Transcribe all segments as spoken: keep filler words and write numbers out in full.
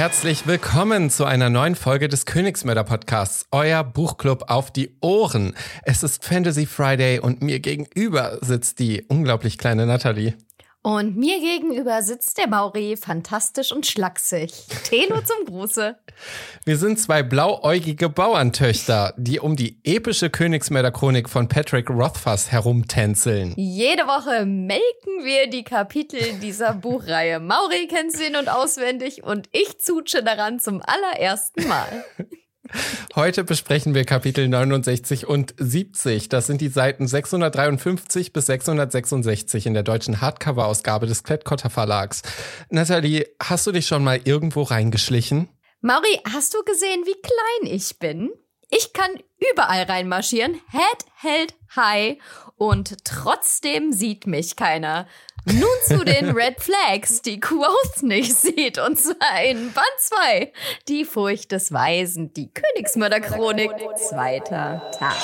herzlich willkommen zu einer neuen Folge des Königsmörder-Podcasts, euer Buchclub auf die Ohren. Es ist Fantasy Friday und mir gegenüber sitzt die unglaublich kleine Nathalie. Und mir gegenüber sitzt der Mauri, fantastisch und schlaksig. Telo zum Gruße. Wir sind zwei blauäugige Bauerntöchter, die um die epische Königsmörder-Chronik von Patrick Rothfuss herumtänzeln. Jede Woche melken wir die Kapitel dieser Buchreihe. Mauri kennt sie in- und auswendig und ich zutsche daran zum allerersten Mal. Heute besprechen wir Kapitel neunundsechzig und siebzig. Das sind die Seiten sechshundertdreiundfünfzig bis sechshundertsechsundsechzig in der deutschen Hardcover-Ausgabe des Klett-Cotta Verlags. Nathalie, hast du dich schon mal irgendwo reingeschlichen? Mauri, hast du gesehen, wie klein ich bin? Ich kann überall reinmarschieren, Head held high und trotzdem sieht mich keiner. Nun zu den Red Flags, die Quoth nicht sieht, und zwar in Band zwei, die Furcht des Weisen, die Königsmörder-Chronik, zweiter Tag.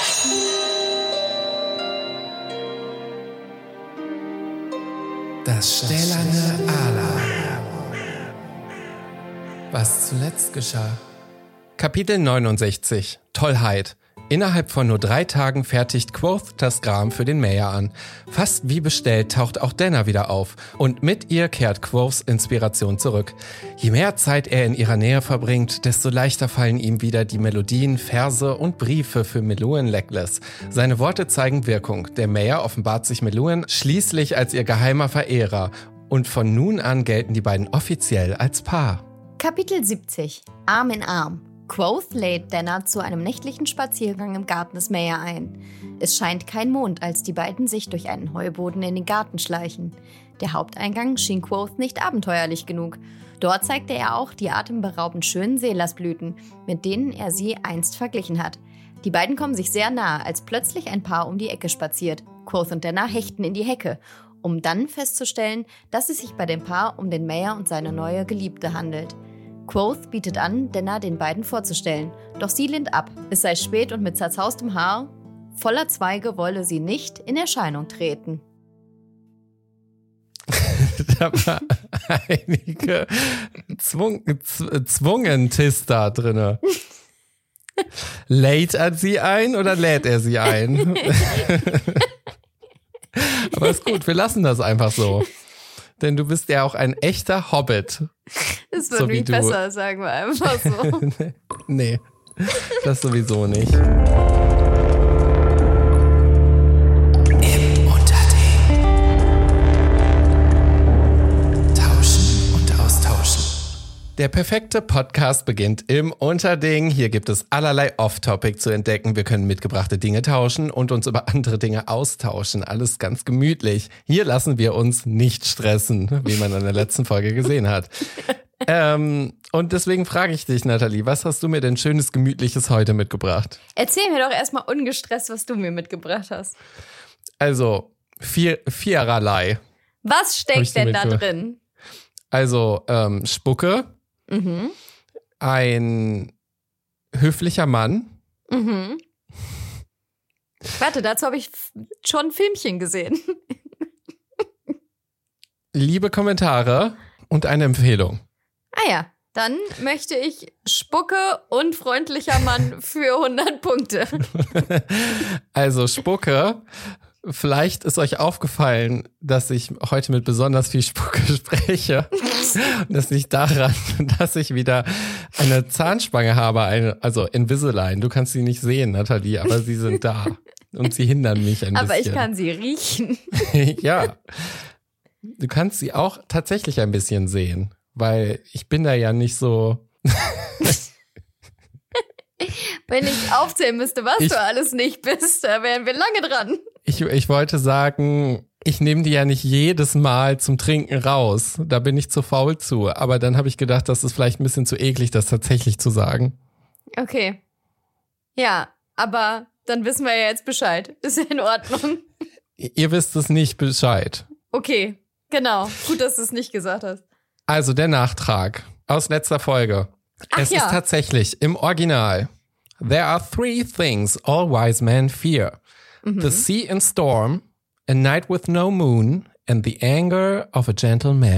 Das stählerne Ala. Was zuletzt geschah. Kapitel neunundsechzig. Tollheit. Innerhalb von nur drei Tagen fertigt Quoth das Gram für den Mäher an. Fast wie bestellt taucht auch Denner wieder auf und mit ihr kehrt Quoths Inspiration zurück. Je mehr Zeit er in ihrer Nähe verbringt, desto leichter fallen ihm wieder die Melodien, Verse und Briefe für Meluan Legless. Seine Worte zeigen Wirkung. Der Mäher offenbart sich Meluan schließlich als ihr geheimer Verehrer und von nun an gelten die beiden offiziell als Paar. Kapitel siebzig. Arm in Arm. Quoth lädt Denner zu einem nächtlichen Spaziergang im Garten des Mäher ein. Es scheint kein Mond, als die beiden sich durch einen Heuboden in den Garten schleichen. Der Haupteingang schien Quoth nicht abenteuerlich genug. Dort zeigte er auch die atemberaubend schönen Seelasblüten, mit denen er sie einst verglichen hat. Die beiden kommen sich sehr nahe, als plötzlich ein Paar um die Ecke spaziert. Quoth und Denner hechten in die Hecke, um dann festzustellen, dass es sich bei dem Paar um den Mäher und seine neue Geliebte handelt. Quoth bietet an, Denner den beiden vorzustellen. Doch sie lehnt ab. Es sei spät und mit zerzaustem Haar, voller Zweige, wolle sie nicht in Erscheinung treten. Da war einige Zwung, Z- Zwungentista drinne. Lädt er sie ein oder lädt er sie ein? Aber ist gut, wir lassen das einfach so. Denn du bist ja auch ein echter Hobbit. Das wird so nicht besser, sagen wir einfach so. Nee, das sowieso nicht. Im Unterding. Tauschen und austauschen. Der perfekte Podcast beginnt im Unterding. Hier gibt es allerlei Off-Topic zu entdecken. Wir können mitgebrachte Dinge tauschen und uns über andere Dinge austauschen. Alles ganz gemütlich. Hier lassen wir uns nicht stressen, wie man in der letzten Folge gesehen hat. ähm, und deswegen frage ich dich, Nathalie, was hast du mir denn schönes, gemütliches heute mitgebracht? Erzähl mir doch erstmal ungestresst, was du mir mitgebracht hast. Also, vier, viererlei. Was steckt denn da drin? Also, ähm, Spucke. Mhm. Ein höflicher Mann. Mhm. Warte, dazu habe ich f- schon ein Filmchen gesehen. Liebe Kommentare und eine Empfehlung. Ah ja, dann möchte ich Spucke und freundlicher Mann für hundert Punkte. Also Spucke. Vielleicht ist euch aufgefallen, dass ich heute mit besonders viel Spucke spreche. Das liegt daran, dass ich wieder eine Zahnspange habe, eine, also Invisalign. Du kannst sie nicht sehen, Nathalie, aber sie sind da. Und sie hindern mich ein aber bisschen. Aber ich kann sie riechen. Ja. Du kannst sie auch tatsächlich ein bisschen sehen, weil ich bin da ja nicht so... Wenn ich aufzählen müsste, was ich, du alles nicht bist, da wären wir lange dran. Ich, ich wollte sagen, ich nehme die ja nicht jedes Mal zum Trinken raus. Da bin ich zu faul zu. Aber dann habe ich gedacht, das ist vielleicht ein bisschen zu eklig, das tatsächlich zu sagen. Okay. Ja, aber dann wissen wir ja jetzt Bescheid. Ist ja in Ordnung. Ihr wisst es nicht Bescheid. Okay, genau. Gut, dass du es nicht gesagt hast. Also der Nachtrag aus letzter Folge. Ach es ja. ist tatsächlich im Original. There are three things all wise men fear. Mhm. The sea and storm, a night with no moon and the anger of a gentle man.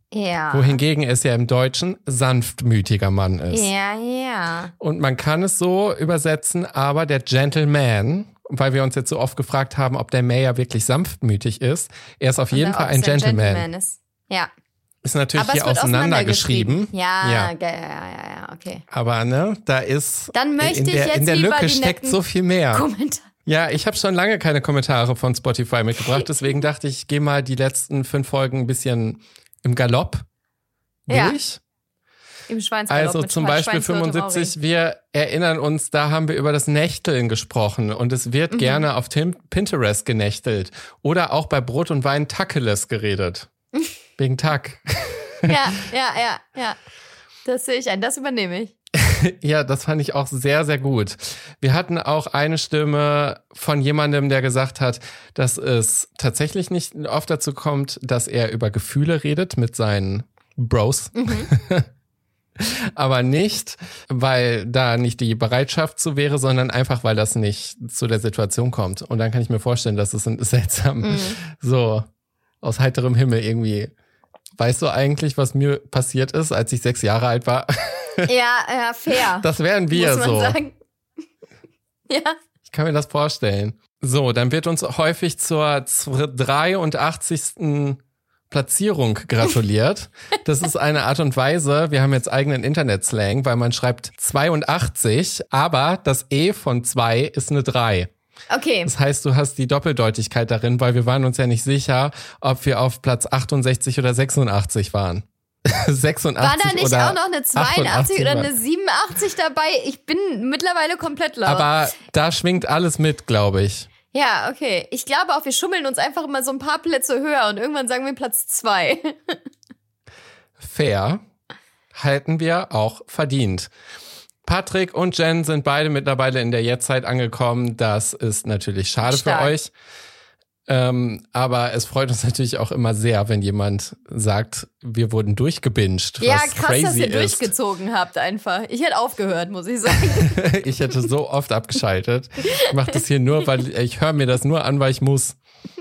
Ja. Wohingegen es ja im Deutschen sanftmütiger Mann ist. Ja, ja. Und man kann es so übersetzen, aber der Gentleman, weil wir uns jetzt so oft gefragt haben, ob der Mayor wirklich sanftmütig ist, er ist auf jeden Fall ein Gentleman. Gentleman ist. Ja. Ist natürlich aber hier auseinandergeschrieben. Ja, ja, ja, ja, ja, okay. Aber ne, da ist Dann möchte in der, ich jetzt in der lieber Lücke die steckt netten so viel mehr. Kommentar. Ja, ich habe schon lange keine Kommentare von Spotify mitgebracht, deswegen dachte ich, ich gehe mal die letzten fünf Folgen ein bisschen im Galopp durch. Ja, im Schweinsgalopp. Also mit zum Beispiel fünfundsiebzig, wir erinnern uns, da haben wir über das Nächteln gesprochen und es wird mhm. gerne auf Tim- Pinterest genächtelt oder auch bei Brot und Wein Tacheles geredet. Wegen Tag. Ja, ja, ja, ja. Das sehe ich ein, das übernehme ich. Ja, das fand ich auch sehr, sehr gut. Wir hatten auch eine Stimme von jemandem, der gesagt hat, dass es tatsächlich nicht oft dazu kommt, dass er über Gefühle redet mit seinen Bros. Mhm. Aber nicht, weil da nicht die Bereitschaft zu wäre, sondern einfach, weil das nicht zu der Situation kommt. Und dann kann ich mir vorstellen, dass es seltsam mhm. so aus heiterem Himmel irgendwie. Weißt du eigentlich, was mir passiert ist, als ich sechs Jahre alt war? Ja, ja, fair. Das wären wir muss man so. Sagen. Ja. Ich kann mir das vorstellen. So, dann wird uns häufig zur dreiundachtzigsten Platzierung gratuliert. Das ist eine Art und Weise, wir haben jetzt eigenen Internetslang, weil man schreibt zweiundachtzig, aber das E von zwei ist eine drei. Okay. Das heißt, du hast die Doppeldeutigkeit darin, weil wir waren uns ja nicht sicher, ob wir auf Platz achtundsechzig oder sechsundachtzig waren. sechsundachtzig War da nicht oder auch noch eine zweiundachtzig oder eine siebenundachtzig dabei? Ich bin mittlerweile komplett laut. Aber da schwingt alles mit, glaube ich. Ja, okay. Ich glaube auch, wir schummeln uns einfach immer so ein paar Plätze höher und irgendwann sagen wir Platz zwei. Fair. Halten wir auch verdient. Patrick und Jen sind beide mittlerweile in der Jetztzeit angekommen. Das ist natürlich schade Stark. für euch. Ähm, aber es freut uns natürlich auch immer sehr, wenn jemand sagt, wir wurden durchgebinged. Ja, was krass, crazy dass ihr ist. durchgezogen habt einfach. Ich hätte aufgehört, muss ich sagen. Ich hätte so oft abgeschaltet. Ich mache das hier nur, weil ich höre mir das nur an, weil ich muss.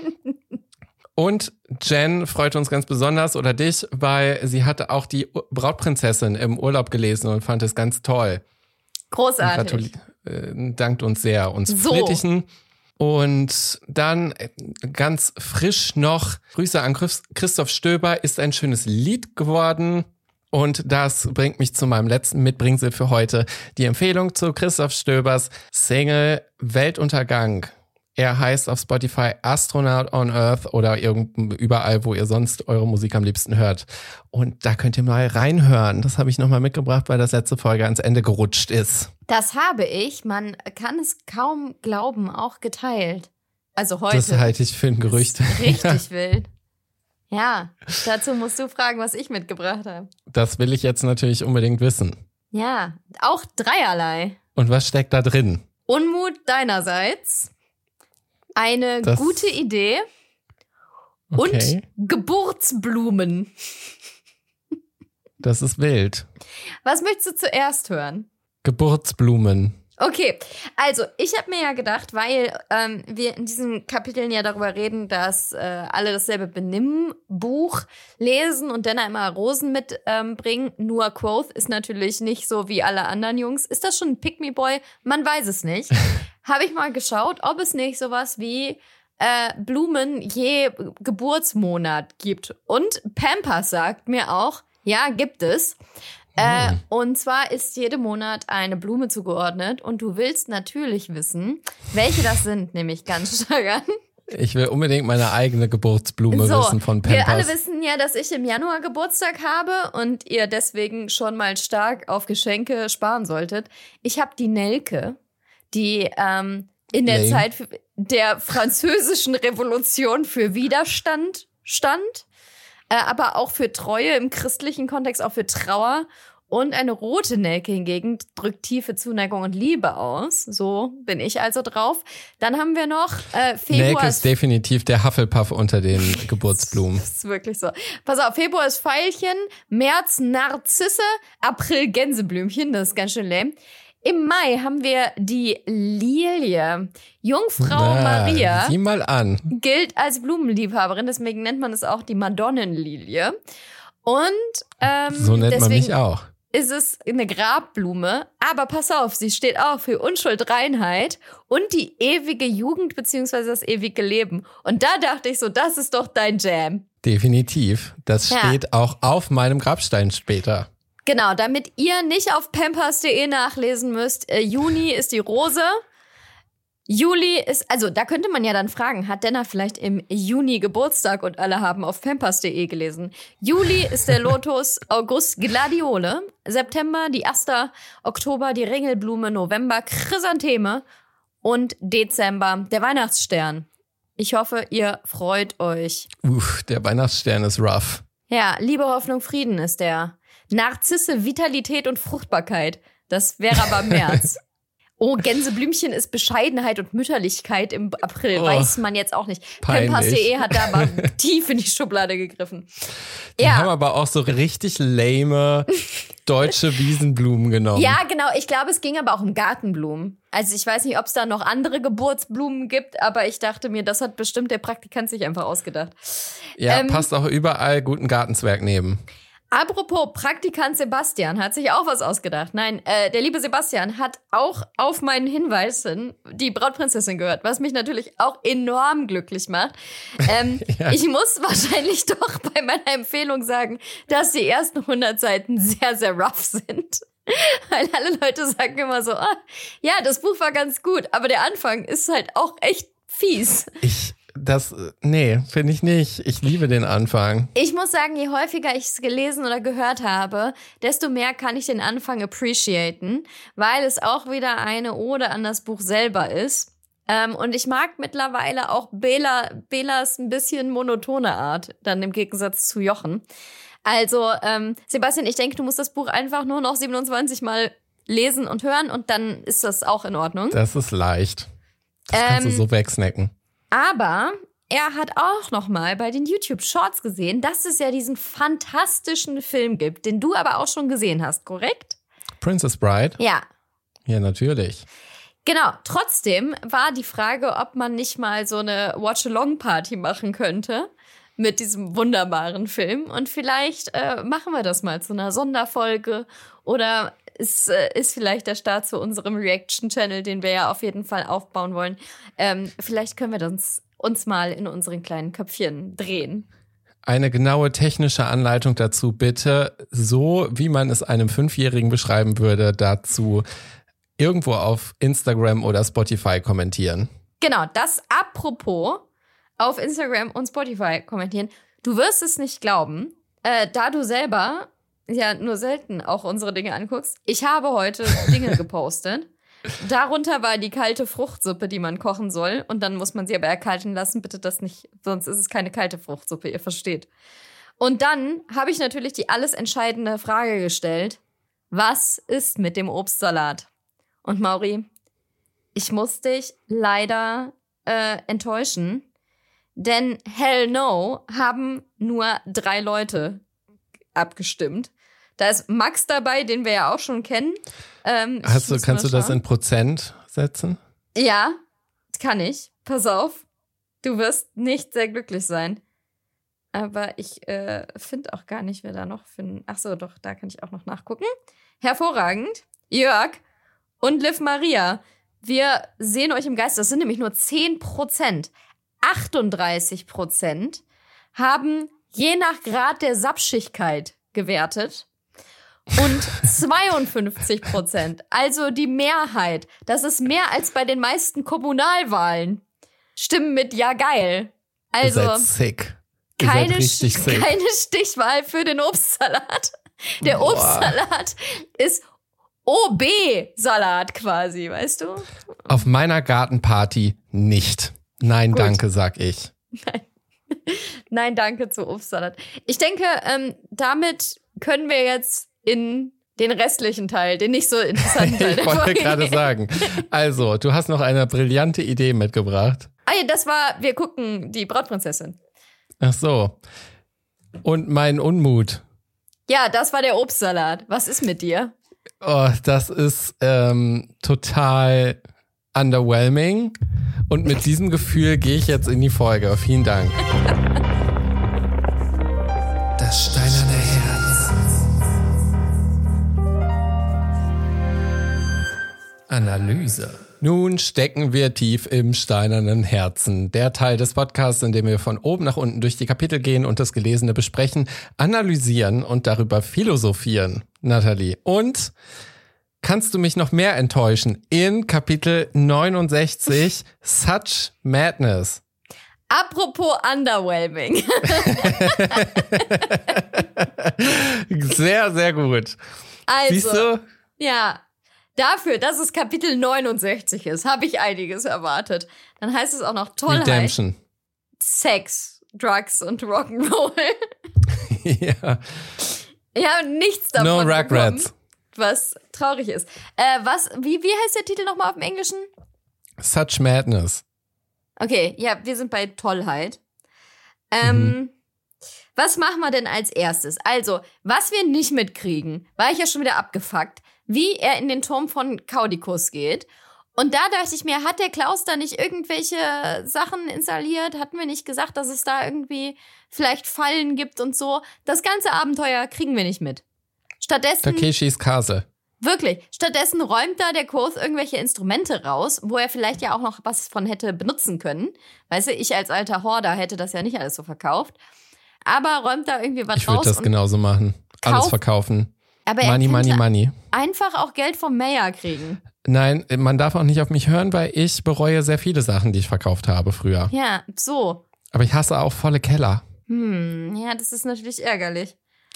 Und Jen freut uns ganz besonders, oder dich, weil sie hatte auch die Brautprinzessin im Urlaub gelesen und fand es ganz toll. Großartig. Äh, dankt uns sehr, uns So. Flittichen. Und dann ganz frisch noch, Grüße an Christoph Stöber, ist ein schönes Lied geworden. Und das bringt mich zu meinem letzten Mitbringsel für heute. Die Empfehlung zu Christoph Stöbers Single Weltuntergang. Er heißt auf Spotify Astronaut on Earth oder irgend, überall, wo ihr sonst eure Musik am liebsten hört. Und da könnt ihr mal reinhören. Das habe ich nochmal mitgebracht, weil das letzte Folge ans Ende gerutscht ist. Das habe ich, man kann es kaum glauben, auch geteilt. Also heute. Das halte ich für ein Gerücht. Richtig wild. Ja, dazu musst du fragen, was ich mitgebracht habe. Das will ich jetzt natürlich unbedingt wissen. Ja, auch dreierlei. Und was steckt da drin? Unmut deinerseits, eine Das- gute Idee Okay. und Geburtsblumen. Das ist wild. Was möchtest du zuerst hören? Geburtsblumen. Okay, also ich habe mir ja gedacht, weil ähm, wir in diesen Kapiteln ja darüber reden, dass äh, alle dasselbe Benimmbuch lesen und dann immer Rosen mitbringen. Ähm, nur Quoth ist natürlich nicht so wie alle anderen Jungs. Ist das schon ein Pick-me-Boy? Man weiß es nicht. Habe ich mal geschaut, ob es nicht sowas wie äh, Blumen je Geburtsmonat gibt. Und Pampers sagt mir auch, ja, gibt es. Äh, und zwar ist jedem Monat eine Blume zugeordnet und du willst natürlich wissen, welche das sind, nämlich ganz stark an. Ich will unbedingt meine eigene Geburtsblume So, wissen von wir alle Pampers. wissen ja, dass ich im Januar Geburtstag habe und ihr deswegen schon mal stark auf Geschenke sparen solltet. Ich habe die Nelke, die ähm, in der Lame. Zeit der französischen Revolution für Widerstand stand. Äh, aber auch für Treue im christlichen Kontext, auch für Trauer. Und eine rote Nelke hingegen drückt tiefe Zuneigung und Liebe aus. So bin ich also drauf. Dann haben wir noch äh, Februar. Nelke ist definitiv der Hufflepuff unter den Geburtsblumen. Das ist wirklich so. Pass auf, Februar ist Veilchen, März Narzisse, April Gänseblümchen, das ist ganz schön lame. Im Mai haben wir die Lilie. Jungfrau Na, Maria sieh mal an. gilt als Blumenliebhaberin, deswegen nennt man es auch die Madonnenlilie. Und ähm, so nennt man mich auch. Ist es eine Grabblume, aber pass auf, sie steht auch für Unschuld, Reinheit und die ewige Jugend bzw. das ewige Leben. Und da dachte ich so, das ist doch dein Jam. Definitiv. Das Ja. steht auch auf meinem Grabstein später. Genau, damit ihr nicht auf pampers punkt de nachlesen müsst, äh, Juni ist die Rose. Juli ist, also da könnte man ja dann fragen, hat Denner vielleicht im Juni Geburtstag und alle haben auf pampers punkt de gelesen. Juli ist der Lotus, August Gladiole, September die Aster, Oktober die Ringelblume, November Chrysantheme und Dezember der Weihnachtsstern. Ich hoffe, ihr freut euch. Uff, der Weihnachtsstern ist rough. Ja, Liebe, Hoffnung, Frieden ist der. Narzisse, Vitalität und Fruchtbarkeit. Das wäre aber März. Oh, Gänseblümchen ist Bescheidenheit und Mütterlichkeit im April. Oh, weiß man jetzt auch nicht. peinlich. pampers punkt de hat da aber tief in die Schublade gegriffen. Die Ja. haben aber auch so richtig lame deutsche Wiesenblumen genommen. Ja, genau. Ich glaube, es ging aber auch um Gartenblumen. Also ich weiß nicht, ob es da noch andere Geburtsblumen gibt, aber ich dachte mir, das hat bestimmt der Praktikant sich einfach ausgedacht. Ja, Ähm, passt auch überall guten Gartenzwerg neben. Apropos, Praktikant Sebastian hat sich auch was ausgedacht. Nein, äh, der liebe Sebastian hat auch auf meinen Hinweis hin die Brautprinzessin gehört, was mich natürlich auch enorm glücklich macht. Ähm, Ja. Ich muss wahrscheinlich doch bei meiner Empfehlung sagen, dass die ersten hundert Seiten sehr, sehr rough sind. Weil alle Leute sagen immer so, ah, ja, das Buch war ganz gut, aber der Anfang ist halt auch echt fies. Ich, das, nee, finde ich nicht. Ich liebe den Anfang. Ich muss sagen, je häufiger ich es gelesen oder gehört habe, desto mehr kann ich den Anfang appreciaten, weil es auch wieder eine Ode an das Buch selber ist. Ähm, und ich mag mittlerweile auch Bela, Belas ein bisschen monotone Art, dann im Gegensatz zu Jochen. Also, ähm, Sebastian, ich denke, du musst das Buch einfach nur noch siebenundzwanzig Mal lesen und hören und dann ist das auch in Ordnung. Das ist leicht. Das kannst du Ähm, so wegsnacken. Aber er hat auch noch mal bei den YouTube-Shorts gesehen, dass es ja diesen fantastischen Film gibt, den du aber auch schon gesehen hast, korrekt? Princess Bride? Ja, Ja, natürlich. genau. Trotzdem war die Frage, ob man nicht mal so eine Watch-Along-Party machen könnte mit diesem wunderbaren Film. Und vielleicht äh, machen wir das mal zu einer Sonderfolge oder ist, äh, ist vielleicht der Start zu unserem Reaction-Channel, den wir ja auf jeden Fall aufbauen wollen. Ähm, vielleicht können wir das uns mal in unseren kleinen Köpfchen drehen. Eine genaue technische Anleitung dazu bitte, so wie man es einem Fünfjährigen beschreiben würde, dazu irgendwo auf Instagram oder Spotify kommentieren. Genau, das apropos auf Instagram und Spotify kommentieren. Du wirst es nicht glauben, äh, da du selber ja nur selten auch unsere Dinge anguckst. Ich habe heute Dinge gepostet. Darunter war die kalte Fruchtsuppe, die man kochen soll. Und dann muss man sie aber erkalten lassen. Bitte das nicht, sonst ist es keine kalte Fruchtsuppe, ihr versteht. Und dann habe ich natürlich die alles entscheidende Frage gestellt. Was ist mit dem Obstsalat? Und Mauri, ich muss dich leider äh, enttäuschen. Denn hell no haben nur drei Leute abgestimmt. Da ist Max dabei, den wir ja auch schon kennen. Ähm, Hast ich du, muss kannst mal du das schauen. in Prozent setzen? Ja, kann ich. Pass auf. Du wirst nicht sehr glücklich sein. Aber ich äh, finde auch gar nicht, wer da noch finden. Ach so, doch, da kann ich auch noch nachgucken. Hervorragend. Jörg und Liv Maria. Wir sehen euch im Geist. Das sind nämlich nur zehn Prozent. achtunddreißig Prozent haben je nach Grad der Sapschigkeit gewertet. Und zweiundfünfzig Prozent, also die Mehrheit, das ist mehr als bei den meisten Kommunalwahlen, stimmen mit ja geil. Also Ihr seid sick. Ihr keine, seid richtig Sch- sick. keine Stichwahl für den Obstsalat. Der Boah. Obstsalat ist O B-Salat quasi, weißt du? Auf meiner Gartenparty nicht. Nein, Gut. danke, sag ich. Nein, danke zu Obstsalat. Ich denke, ähm, damit können wir jetzt in den restlichen Teil, den nicht so interessanten Teil Ich der wollte Folge gerade gehen. sagen. Also, du hast noch eine brillante Idee mitgebracht. Ah ja, das war, wir gucken die Brautprinzessin. Ach so. Und mein Unmut. Ja, das war der Obstsalat. Was ist mit dir? Oh, das ist ähm, total underwhelming. Und mit diesem Gefühl gehe ich jetzt in die Folge. Vielen Dank. Das steinerne Herz. Analyse. Nun stecken wir tief im steinernen Herzen. Der Teil des Podcasts, in dem wir von oben nach unten durch die Kapitel gehen und das Gelesene besprechen, analysieren und darüber philosophieren. Nathalie, und kannst du mich noch mehr enttäuschen? In Kapitel neunundsechzig, Such Madness. Apropos underwhelming. Sehr, sehr gut. Also, siehst du? Ja, dafür, dass es Kapitel neunundsechzig ist, habe ich einiges erwartet. Dann heißt es auch noch Tollheit, Redemption. Sex, Drugs und Rock'n'Roll. Ja. Ja, nichts davon No bekommen, regrets. was traurig ist. Äh, was, wie, wie heißt der Titel nochmal auf dem Englischen? Such Madness. Okay, ja, wir sind bei Tollheit. Ähm, mhm. Was machen wir denn als erstes? Also, was wir nicht mitkriegen, war ich ja schon wieder abgefuckt, wie er in den Turm von Kaudikus geht. Und da dachte ich mir, hat der Klaus da nicht irgendwelche Sachen installiert? Hatten wir nicht gesagt, dass es da irgendwie vielleicht Fallen gibt und so? Das ganze Abenteuer kriegen wir nicht mit. Stattdessen... Takeshis Castle. Wirklich. Stattdessen räumt da der Quoth irgendwelche Instrumente raus, wo er vielleicht ja auch noch was von hätte benutzen können. Weißt du, ich als alter Horder hätte das ja nicht alles so verkauft. Aber räumt da irgendwie was raus. Ich würde das genauso machen. Alles verkaufen. Aber money, er money, money. Einfach auch Geld vom Mayor kriegen. Nein, man darf auch nicht auf mich hören, weil ich bereue sehr viele Sachen, die ich verkauft habe früher. Ja, so. Aber ich hasse auch volle Keller. Hm, ja, das ist natürlich ärgerlich.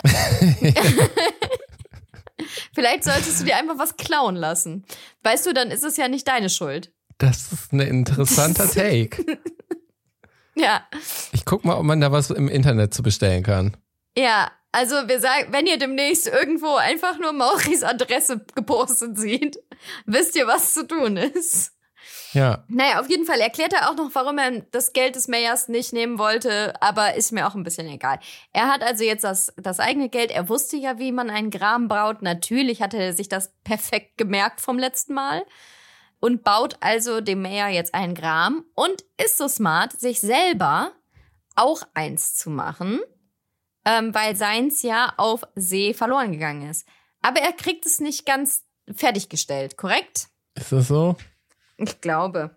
Vielleicht solltest du dir einfach was klauen lassen. Weißt du, dann ist es ja nicht deine Schuld. Das ist ein interessanter Take. Ja. Ich guck mal, ob man da was im Internet zu bestellen kann. Ja, also wir sagen, wenn ihr demnächst irgendwo einfach nur Mauris Adresse gepostet seht, wisst ihr, was zu tun ist. Ja. Naja, auf jeden Fall erklärt er auch noch, warum er das Geld des Mayors nicht nehmen wollte, aber ist mir auch ein bisschen egal. Er hat also jetzt das, das eigene Geld, er wusste ja, wie man einen Gram braut. Natürlich hatte er sich das perfekt gemerkt vom letzten Mal und baut also dem Mayor jetzt einen Gram und ist so smart, sich selber auch eins zu machen, ähm, weil seins ja auf See verloren gegangen ist. Aber er kriegt es nicht ganz fertiggestellt, korrekt? Ist das so? Ich glaube.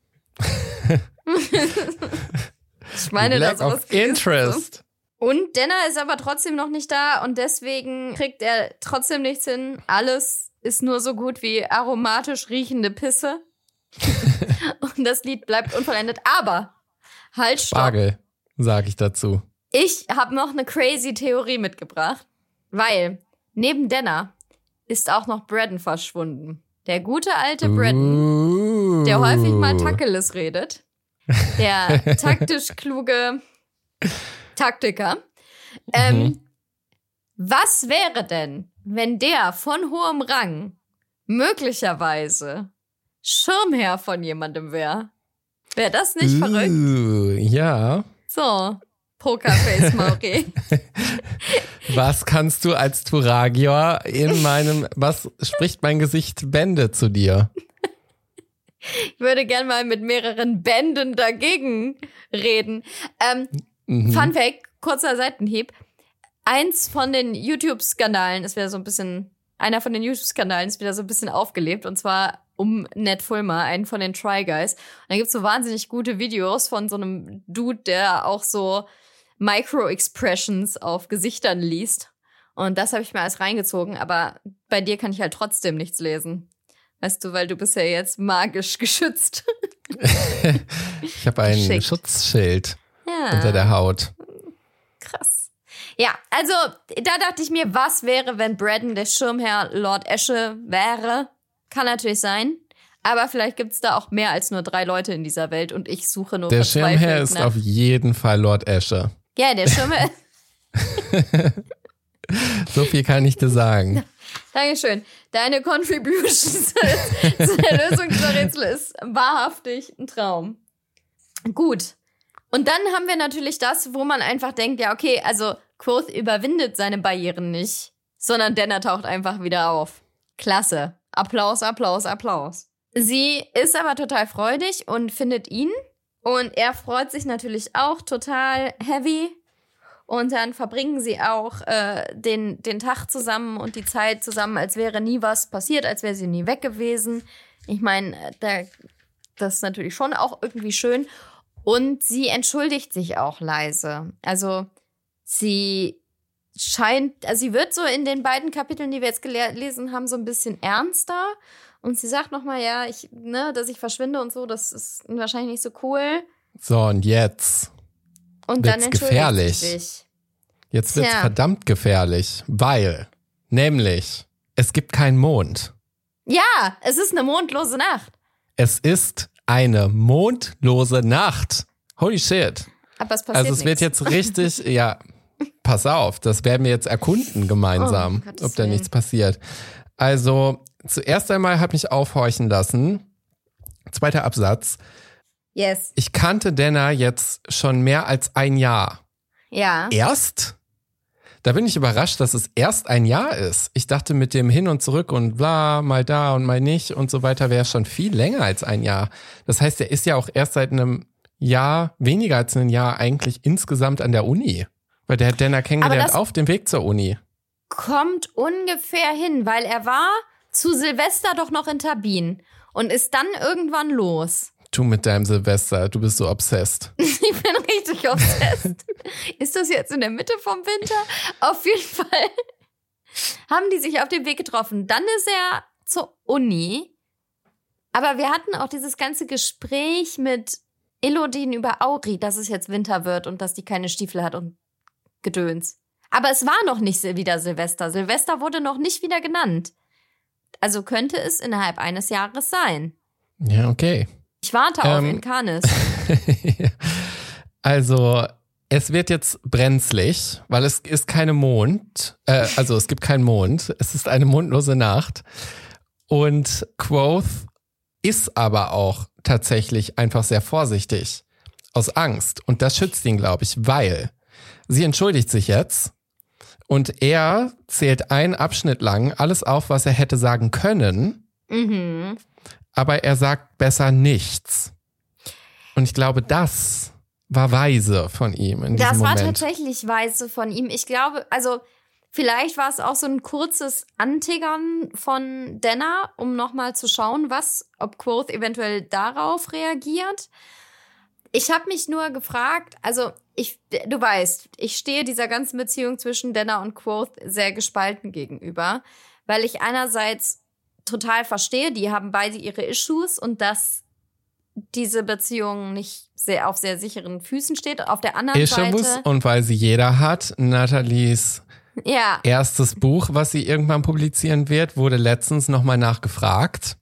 Ich meine, Lack das of interest. Und Denner ist aber trotzdem noch nicht da und deswegen kriegt er trotzdem nichts hin. Alles ist nur so gut wie aromatisch riechende Pisse. Und das Lied bleibt unvollendet. Aber, halt, stopp. Spargel, sag ich dazu. Ich habe noch eine crazy Theorie mitgebracht, weil neben Denner ist auch noch Braddon verschwunden. Der gute alte Braddon, uh. der häufig mal Tacheles redet. Der taktisch kluge Taktiker. Ähm, mhm. Was wäre denn, wenn der von hohem Rang möglicherweise Schirmherr von jemandem wäre? Wäre das nicht uh, verrückt? Ja. So, Pokerface Mauri. Was kannst du als Turagior in meinem, was spricht mein Gesicht Bände zu dir? Ich würde gern mal mit mehreren Bänden dagegen reden. Ähm, mhm. Fun Fact, kurzer Seitenhieb. Eins von den YouTube-Skandalen ist wieder so ein bisschen, einer von den YouTube-Skandalen ist wieder so ein bisschen aufgelebt und zwar um Ned Fulmer, einen von den Try Guys. Und da gibt's so wahnsinnig gute Videos von so einem Dude, der auch so Micro-Expressions auf Gesichtern liest. Und das habe ich mir alles reingezogen, aber bei dir kann ich halt trotzdem nichts lesen. Weißt du, weil du bist ja jetzt magisch geschützt. Ich habe ein Schick. Schutzschild ja. unter der Haut. Krass. Ja, also da dachte ich mir, was wäre, wenn Braddon der Schirmherr Lord Esche wäre? Kann natürlich sein. Aber vielleicht gibt's da auch mehr als nur drei Leute in dieser Welt und ich suche nur der verzweifelt. Der Schirmherr ist auf jeden Fall Lord Esche. Ja, der Schirmherr. So viel kann ich dir sagen. Dankeschön. Deine Contribution zu der Lösung dieser Rätsel ist wahrhaftig ein Traum. Gut. Und dann haben wir natürlich das, wo man einfach denkt, ja okay, also Quoth überwindet seine Barrieren nicht, sondern Denner taucht einfach wieder auf. Klasse. Applaus, Applaus, Applaus. Sie ist aber total freudig und findet ihn. Und er freut sich natürlich auch total heavy. Und dann verbringen sie auch äh, den, den Tag zusammen und die Zeit zusammen, als wäre nie was passiert, als wäre sie nie weg gewesen. Ich meine, da, das ist natürlich schon auch irgendwie schön. Und sie entschuldigt sich auch leise. Also sie scheint, also sie wird so in den beiden Kapiteln, die wir jetzt gelesen haben, so ein bisschen ernster. Und sie sagt nochmal, ja, ich, ne, dass ich verschwinde und so, das ist wahrscheinlich nicht so cool. So, und jetzt und wird's dann gefährlich. Sie sich. Jetzt wird's Tja. verdammt gefährlich, weil, nämlich, es gibt keinen Mond. Ja, es ist eine mondlose Nacht. Es ist eine mondlose Nacht. Holy shit. Aber es passiert Also es wird nichts. jetzt richtig, ja, pass auf, das werden wir jetzt erkunden gemeinsam, Oh, Gottes ob da Willen. nichts passiert. Also zuerst einmal hat mich aufhorchen lassen, zweiter Absatz, Yes. ich kannte Dana jetzt schon mehr als ein Jahr. Ja. Erst? Da bin ich überrascht, dass es erst ein Jahr ist. Ich dachte mit dem Hin und Zurück und bla, mal da und mal nicht und so weiter wäre schon viel länger als ein Jahr. Das heißt, er ist ja auch erst seit einem Jahr, weniger als ein Jahr eigentlich insgesamt an der Uni. Weil der hat Dana kennengelernt das- auf dem Weg zur Uni. Kommt ungefähr hin, weil er war zu Silvester doch noch in Tabin und ist dann irgendwann los. Du mit deinem Silvester, du bist so obsessed. Ich bin richtig obsessed. Ist das jetzt in der Mitte vom Winter? Auf jeden Fall haben die sich auf dem Weg getroffen. Dann ist er zur Uni. Aber wir hatten auch dieses ganze Gespräch mit Elodin über Auri, dass es jetzt Winter wird und dass die keine Stiefel hat und Gedöns. Aber es war noch nicht wieder Silvester. Silvester wurde noch nicht wieder genannt. Also könnte es innerhalb eines Jahres sein. Ja, okay. Ich warte auf Ähm. Incarnis. Also, es wird jetzt brenzlig, weil es ist keine Mond, äh, also es gibt keinen Mond, es ist eine mondlose Nacht. Und Quoth ist aber auch tatsächlich einfach sehr vorsichtig, aus Angst. Und das schützt ihn, glaube ich, weil sie entschuldigt sich jetzt und er zählt einen Abschnitt lang alles auf, was er hätte sagen können, Mhm. aber er sagt besser nichts. Und ich glaube, das war weise von ihm in diesem Das war Moment. tatsächlich weise von ihm. Ich glaube, also vielleicht war es auch so ein kurzes Antiggern von Dana, um nochmal zu schauen, was, ob Quoth eventuell darauf reagiert. Ich habe mich nur gefragt, also ich, du weißt, ich stehe dieser ganzen Beziehung zwischen Dana und Quoth sehr gespalten gegenüber, weil ich einerseits total verstehe, die haben beide ihre Issues und dass diese Beziehung nicht sehr auf sehr sicheren Füßen steht. Auf der anderen Issues Seite, und weil sie jeder hat, Nathalies ja, erstes Buch, was sie irgendwann publizieren wird, wurde letztens nochmal nachgefragt.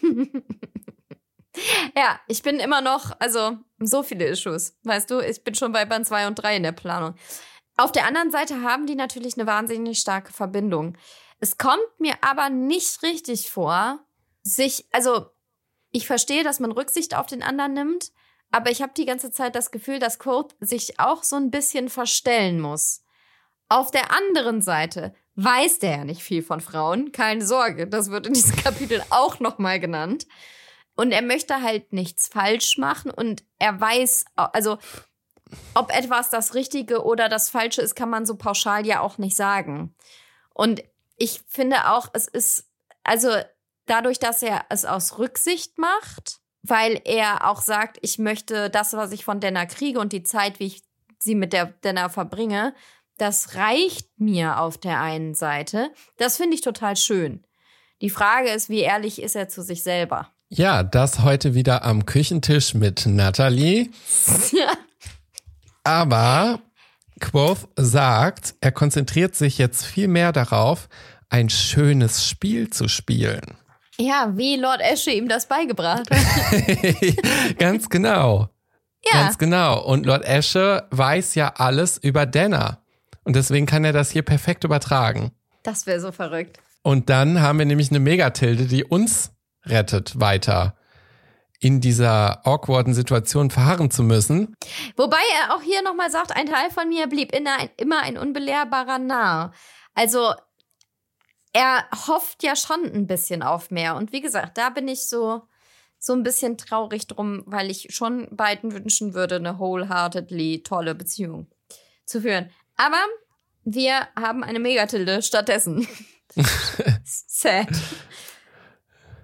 ja, ich bin immer noch, also so viele Issues, weißt du, ich bin schon bei Band zwei und drei in der Planung. Auf der anderen Seite haben die natürlich eine wahnsinnig starke Verbindung. Es kommt mir aber nicht richtig vor, sich, also ich verstehe, dass man Rücksicht auf den anderen nimmt, aber ich habe die ganze Zeit das Gefühl, dass Quoth sich auch so ein bisschen verstellen muss. Auf der anderen Seite weiß der ja nicht viel von Frauen, keine Sorge, das wird in diesem Kapitel auch nochmal genannt. Und er möchte halt nichts falsch machen und er weiß, also ob etwas das Richtige oder das Falsche ist, kann man so pauschal ja auch nicht sagen. Und ich finde auch, es ist, also dadurch, dass er es aus Rücksicht macht, weil er auch sagt, ich möchte das, was ich von Dana kriege und die Zeit, wie ich sie mit der Dana verbringe, das reicht mir auf der einen Seite. Das finde ich total schön. Die Frage ist, wie ehrlich ist er zu sich selber? Ja, das heute wieder am Küchentisch mit Nathalie. Ja. Aber Quoth sagt, er konzentriert sich jetzt viel mehr darauf, ein schönes Spiel zu spielen. Ja, wie Lord Ashley ihm das beigebracht hat. Ganz genau. Ja. Ganz genau. Und Lord Ashe weiß ja alles über Dana. Und deswegen kann er das hier perfekt übertragen. Das wäre so verrückt. Und dann haben wir nämlich eine Megatilde, die uns rettet, weiter in dieser awkwarden Situation verharren zu müssen. Wobei er auch hier nochmal sagt, ein Teil von mir blieb immer ein unbelehrbarer Narr. Also er hofft ja schon ein bisschen auf mehr. Und wie gesagt, da bin ich so, so ein bisschen traurig drum, weil ich schon beiden wünschen würde, eine wholeheartedly tolle Beziehung zu führen. Aber wir haben eine Megatilde stattdessen. Sad.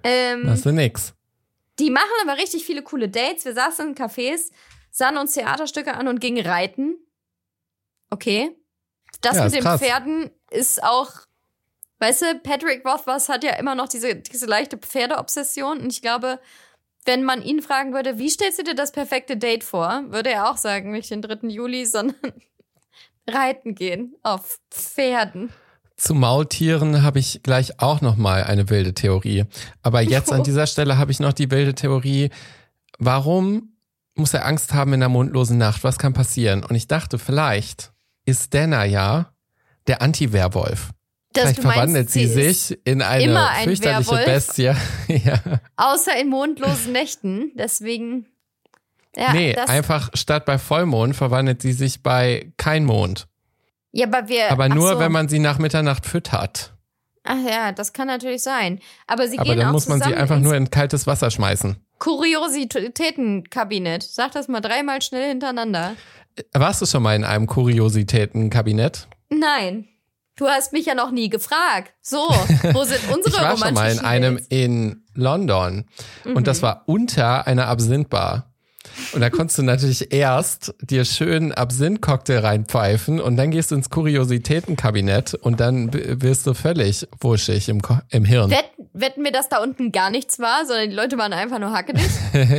Ähm, Machst du nix. Die machen aber richtig viele coole Dates. Wir saßen in Cafés, sahen uns Theaterstücke an und gingen reiten. Okay. Das Ja, mit ist den krass. Pferden ist auch, weißt du, Patrick Rothfuss hat ja immer noch diese, diese leichte Pferdeobsession. Und ich glaube, wenn man ihn fragen würde, wie stellst du dir das perfekte Date vor, würde er auch sagen, nicht den dritten Juli, sondern reiten gehen auf Pferden. Zu Maultieren habe ich gleich auch noch mal eine wilde Theorie. Aber jetzt an dieser Stelle habe ich noch die wilde Theorie, warum muss er Angst haben in der mondlosen Nacht? Was kann passieren? Und ich dachte, vielleicht ist Dana ja der Anti-Werwolf. Dass Vielleicht du meinst, verwandelt sie, sie ist sich in eine immer ein fürchterliche Werwolf. Bestie. Ja. Außer in mondlosen Nächten. Deswegen, ja. nee, das, einfach statt bei Vollmond verwandelt sie sich bei kein Mond. ja, aber wir, Aber ach nur, so. wenn man sie nach Mitternacht füttert. Ach ja, das kann natürlich sein. Aber sie Aber gehen dann auch muss man sie zusammen einfach ins nur in kaltes Wasser schmeißen. Kuriositätenkabinett. Sag das mal dreimal schnell hintereinander. Warst du schon mal in einem Kuriositätenkabinett? Nein. Du hast mich ja noch nie gefragt. So, wo sind unsere Ich war schon mal in romantischen einem Dates? in London und das war unter einer Absinthbar. Und da konntest du natürlich erst dir schön Absinth-Cocktail reinpfeifen und dann gehst du ins Kuriositätenkabinett und dann b- wirst du völlig wuschig im, Ko- im Hirn. Wett, wetten wir, dass da unten gar nichts war, sondern die Leute waren einfach nur hackelig?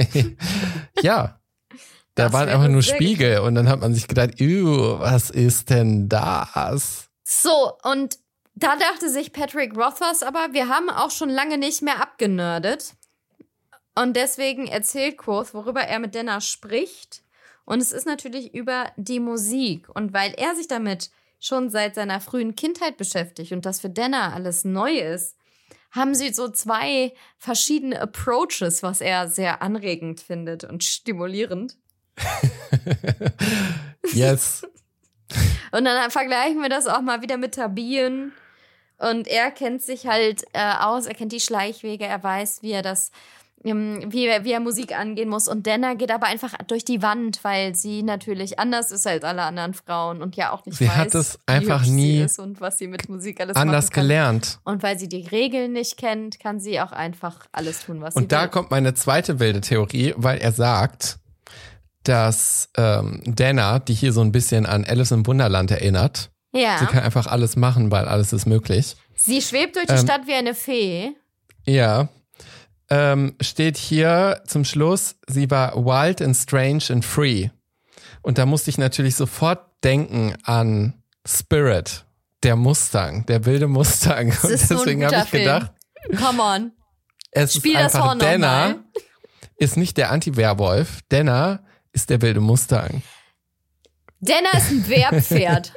Ja, da Das waren wäre einfach nur sehr Spiegel und dann hat man sich gedacht, "Ew, was ist denn das?" So, und da dachte sich Patrick Rothfuss aber, wir haben auch schon lange nicht mehr abgenördet. Und deswegen erzählt Quoth, worüber er mit Dana spricht. Und es ist natürlich über die Musik. Und weil er sich damit schon seit seiner frühen Kindheit beschäftigt und das für Dana alles neu ist, haben sie so zwei verschiedene Approaches, was er sehr anregend findet und stimulierend. Yes. Und dann vergleichen wir das auch mal wieder mit Tabien. Und er kennt sich halt äh, aus, er kennt die Schleichwege, er weiß, wie er das, ähm, wie, er, wie er Musik angehen muss. Und Dana geht aber einfach durch die Wand, weil sie natürlich anders ist als alle anderen Frauen und ja auch nicht Sie weiß, hat es wie einfach hübsch nie sie ist und was sie mit Musik alles Anders machen kann. gelernt. Und weil sie die Regeln nicht kennt, kann sie auch einfach alles tun, was sie Und da will. kommt meine zweite wilde Theorie, weil er sagt, dass ähm, Dana, die hier so ein bisschen an Alice im Wunderland erinnert, Ja, sie kann einfach alles machen, weil alles ist möglich. sie schwebt durch die Ähm, Stadt wie eine Fee. Ja, ähm, steht hier zum Schluss, sie war wild and strange and free. Und da musste ich natürlich sofort denken an Spirit, der Mustang, der wilde Mustang. Das Und ist so ein deswegen habe guter ich gedacht, Film. Come on. es Spiel ist das einfach Horn noch Dana mal. ist nicht der Anti-Werwolf, Dana ist der wilde Mustang. Dana ist ein Wehrpferd.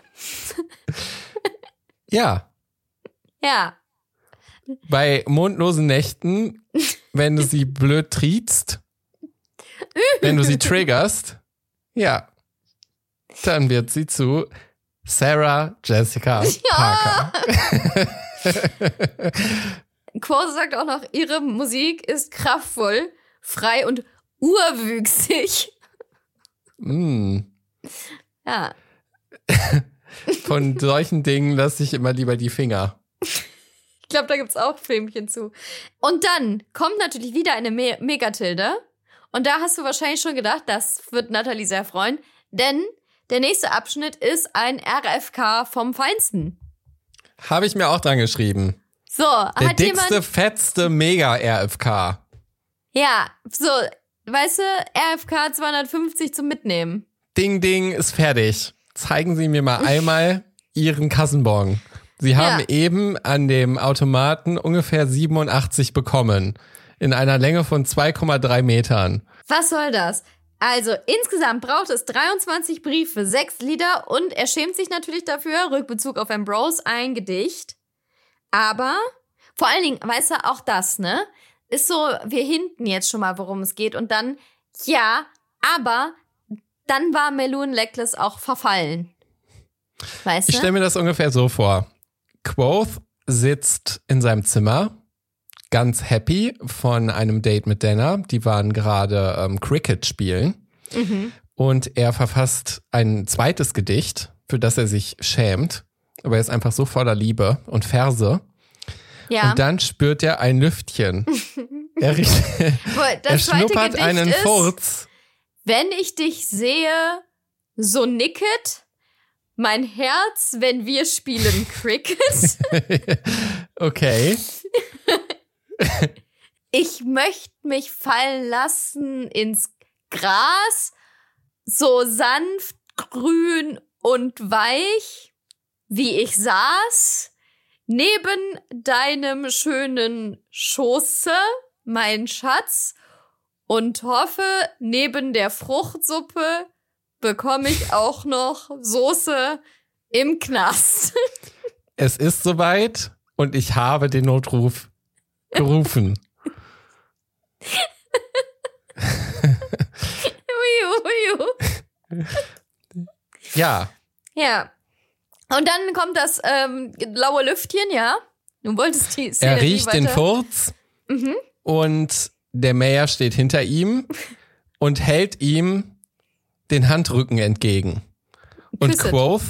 Ja, Ja. bei mondlosen Nächten, wenn du sie blöd trietst, wenn du sie triggerst, ja, dann wird sie zu Sarah Jessica Parker. Quoth sagt auch noch, ihre Musik ist kraftvoll, frei und urwüchsig. Mm. Ja. Von solchen Dingen lasse ich immer lieber die Finger. Ich glaube, da gibt's auch Filmchen zu. Und dann kommt natürlich wieder eine Me Megatilde. Und da hast du wahrscheinlich schon gedacht, das wird Natalie sehr freuen. Denn der nächste Abschnitt ist ein R F K vom Feinsten. Habe ich mir auch dran geschrieben. So, Der hat dickste, jemand... fettste Mega-R F K. Ja, so, weißt du, R F K zweihundertfünfzig zum Mitnehmen. Ding, ding, ist fertig. Zeigen Sie mir mal einmal Ihren Kassenbon. Sie haben Ja. eben an dem Automaten ungefähr siebenundachtzig bekommen. In einer Länge von zwei Komma drei Metern. Was soll das? Also, insgesamt braucht es dreiundzwanzig Briefe, sechs Lieder und er schämt sich natürlich dafür, Rückbezug auf Ambrose, ein Gedicht. Aber, vor allen Dingen, weißt du, auch das, ne? Ist so, wir hinten jetzt schon mal, worum es geht und dann, ja, aber dann war Melun Leckless auch verfallen. Weißt Ich du? stelle mir das ungefähr so vor. Quoth sitzt in seinem Zimmer, ganz happy von einem Date mit Dana. Die waren gerade ähm, Cricket spielen. Mhm. Und er verfasst ein zweites Gedicht, für das er sich schämt. Aber er ist einfach so voller Liebe und Verse. Ja. Und dann spürt er ein Lüftchen. er riecht, er schnuppert Gedicht einen ist, Furz. Wenn ich dich sehe, so nicket mein Herz, wenn wir spielen Cricket. Okay. Ich möchte mich fallen lassen ins Gras, so sanft, grün und weich, wie ich saß, neben deinem schönen Schoße, mein Schatz, und hoffe, neben der Fruchtsuppe bekomme ich auch noch Soße im Knast. Es ist soweit und ich habe den Notruf gerufen. Uiu, uiu. Ja. Ja. Und dann kommt das ähm, blaue Lüftchen, ja? Du wolltest die Szene Er riecht den Furz Mhm. und der Mayor steht hinter ihm und hält ihm den Handrücken entgegen. Und Küsset. Quoth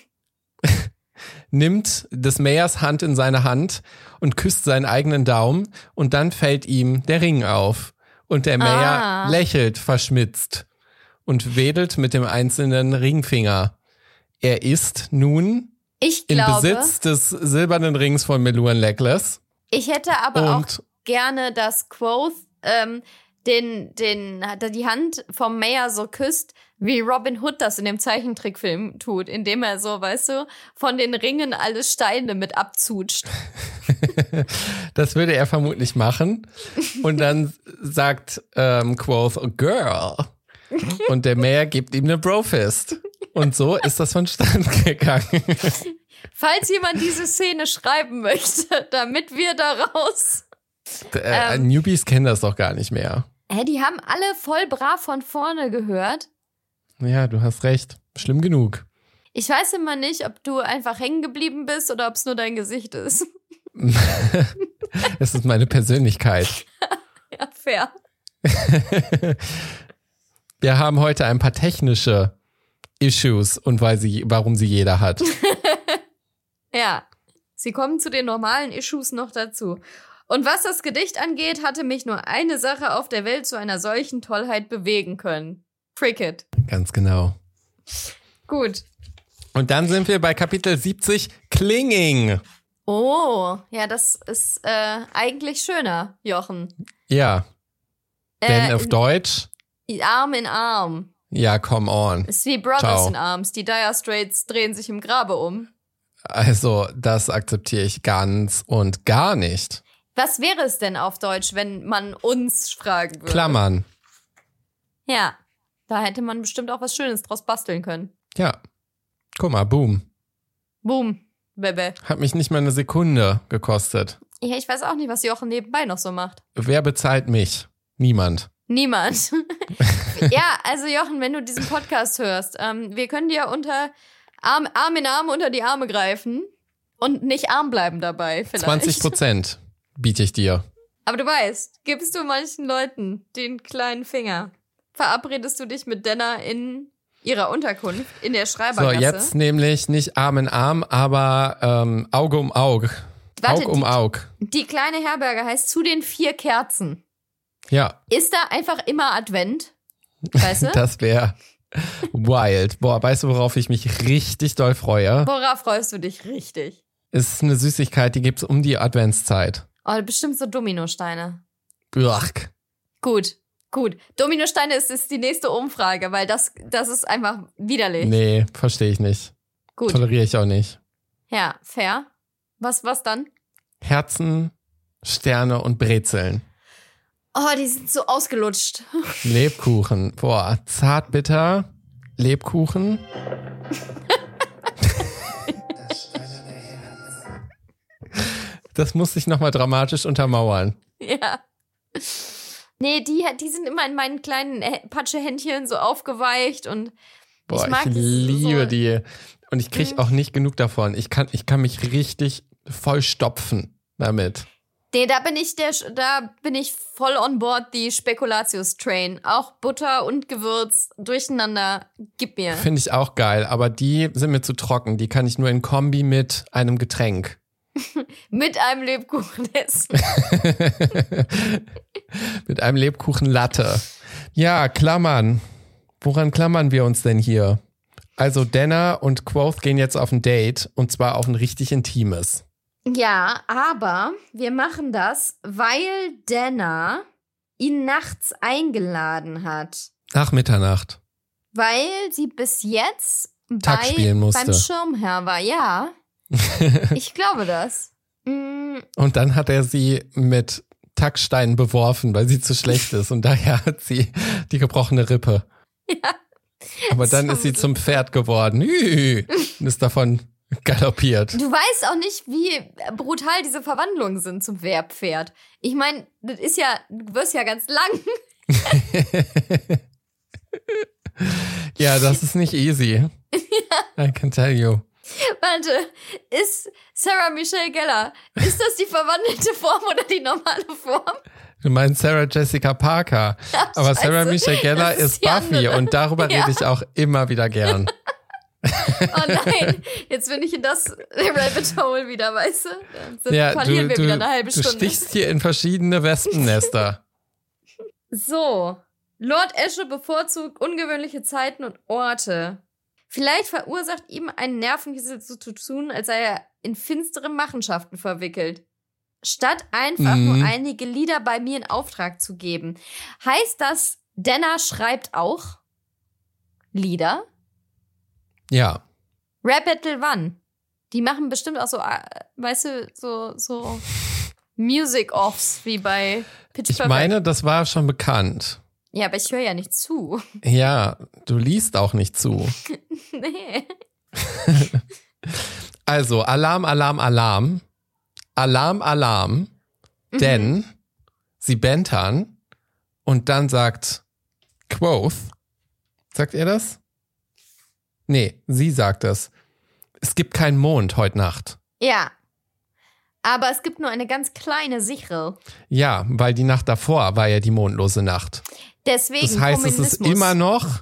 nimmt des Mayors Hand in seine Hand und küsst seinen eigenen Daumen und dann fällt ihm der Ring auf. Und der Mayor Ah. lächelt verschmitzt und wedelt mit dem einzelnen Ringfinger. Er ist nun Ich in glaube, Besitz des silbernen Rings von Meluan Legless. ich hätte aber auch Und gerne, dass Quoth ähm, den, den, die Hand vom Mayor so küsst, wie Robin Hood das in dem Zeichentrickfilm tut, indem er so, weißt du, von den Ringen alle Steine mit abzutscht. das würde er vermutlich machen. Und dann sagt ähm, Quoth, oh, Girl. Und der Mayor gibt ihm eine Brofist. Und so ist das vonstatten gegangen. Falls jemand diese Szene schreiben möchte, damit wir daraus... Äh, Ähm. Newbies kennen das doch gar nicht mehr. Hä, die haben alle voll brav von vorne gehört. Ja, du hast recht. Schlimm genug. Ich weiß immer nicht, ob du einfach hängen geblieben bist oder ob es nur dein Gesicht ist. Es ist meine Persönlichkeit. Ja, fair. Wir haben heute ein paar technische Issues und weil sie, warum sie jeder hat. Ja, sie kommen zu den normalen Issues noch dazu. Und was das Gedicht angeht, hatte mich nur eine Sache auf der Welt zu einer solchen Tollheit bewegen können. Cricket. Ganz genau. Gut. Und dann sind wir bei Kapitel siebzig, Clinging. Oh, ja, das ist äh, eigentlich schöner, Jochen. Ja, denn Äh, auf Deutsch, Arm in Arm. ja, come on. Ist wie Brothers Ciao. in Arms. Die Dire Straits drehen sich im Grabe um. Also, das akzeptiere ich ganz und gar nicht. Was wäre es denn auf Deutsch, wenn man uns fragen würde? Klammern. Ja, da hätte man bestimmt auch was Schönes draus basteln können. Ja. Guck mal, boom. Boom, Bebe. Hat mich nicht mal eine Sekunde gekostet. Ja, ich weiß auch nicht, was Jochen nebenbei noch so macht. Wer bezahlt mich? Niemand. Niemand. Ja, also Jochen, wenn du diesen Podcast hörst, ähm, wir können dir unter Arm, Arm in Arm unter die Arme greifen und nicht arm bleiben dabei vielleicht. zwanzig Prozent biete ich dir. Aber du weißt, gibst du manchen Leuten den kleinen Finger, verabredest du dich mit Denner in ihrer Unterkunft in der So, Schreibergasse. jetzt nämlich nicht Arm in Arm, aber ähm, Auge um Auge. Warte, Aug um die- Aug. Die kleine Herberge heißt zu den vier Kerzen. Ja, Ist da einfach immer Advent? Weißt du? das wäre wild. Boah, weißt du, worauf ich mich richtig doll freue? Worauf freust du dich richtig? Ist eine Süßigkeit, die gibt's um die Adventszeit. Oh, bestimmt so Dominosteine. Ugh. Gut, gut. Dominosteine ist, ist die nächste Umfrage, weil das, das ist einfach widerlich. Nee, verstehe ich nicht. Gut. Toleriere ich auch nicht. Ja, fair. Was, was dann? Herzen, Sterne und Brezeln. Oh, die sind so ausgelutscht. Lebkuchen. Boah, zartbitter. Lebkuchen. Das muss ich nochmal dramatisch untermauern. Ja. Nee, die, die sind immer in meinen kleinen Hä- Patschehändchen so aufgeweicht und Boah, ich ich, mag das liebe so. die. Und ich kriege Mhm. auch nicht genug davon. Ich kann, ich kann mich richtig voll stopfen damit. Nee, da bin ich der, da bin ich voll on board, die Spekulatius-Train. Auch Butter und Gewürz durcheinander, gib mir. Finde ich auch geil, aber die sind mir zu trocken. Die kann ich nur in Kombi mit einem Getränk. Mit einem Lebkuchen essen. Mit einem Lebkuchen-Latte. Ja, Klammern. Woran klammern wir uns denn hier? Also Dana und Quoth gehen jetzt auf ein Date und zwar auf ein richtig intimes. Ja, aber wir machen das, weil Dana ihn nachts eingeladen hat. Nach Mitternacht. Weil sie bis jetzt Tag bei, spielen musste. beim Schirmherr war, ja. Ich glaube das. Mm. Und dann hat er sie mit Tacksteinen beworfen, weil sie zu schlecht ist und daher hat sie die gebrochene Rippe. Ja. Aber dann ist sie zum Pferd geworden und ist davon galoppiert. Du weißt auch nicht, wie brutal diese Verwandlungen sind zum Wehrpferd. Ich meine, das ist ja, du wirst ja ganz lang. Ja, das ist nicht easy. I can tell you. Warte, ist Sarah Michelle Gellar, ist das die verwandelte Form oder die normale Form? Du meinst Sarah Jessica Parker. Ach, aber Scheiße, Sarah Michelle Gellar das ist ist die Buffy andere. und darüber Ja. rede ich auch immer wieder gern. Oh nein, jetzt bin ich in das Rabbit Hole wieder, weißt du? Dann sind, Ja, verlieren du, wir du, wieder eine halbe du Stunde. stichst hier in verschiedene Wespennester. So, Lord Esche bevorzugt ungewöhnliche Zeiten und Orte. Vielleicht verursacht ihm ein Nervenkitzel so zu tun, als sei er in finstere Machenschaften verwickelt. Statt einfach Mhm. nur einige Lieder bei mir in Auftrag zu geben. Heißt das, Dana schreibt auch Lieder? Ja. Rap Battle wann? Die machen bestimmt auch so, äh, weißt du, so, so Music-Offs wie bei Pitch Ich Perfect. meine, das war schon bekannt. Ja, aber ich höre ja nicht zu. Ja, du liest auch nicht zu. Nee. Also, Alarm, Alarm, Alarm. Alarm, Alarm. Mhm. Denn sie bentern und dann sagt Quoth, sagt er das? Nee, sie sagt das. Es gibt keinen Mond heute Nacht. Ja. Aber es gibt nur eine ganz kleine Sichel. Ja, weil die Nacht davor war ja die mondlose Nacht. Deswegen Das heißt, es ist Kommunismus. immer noch,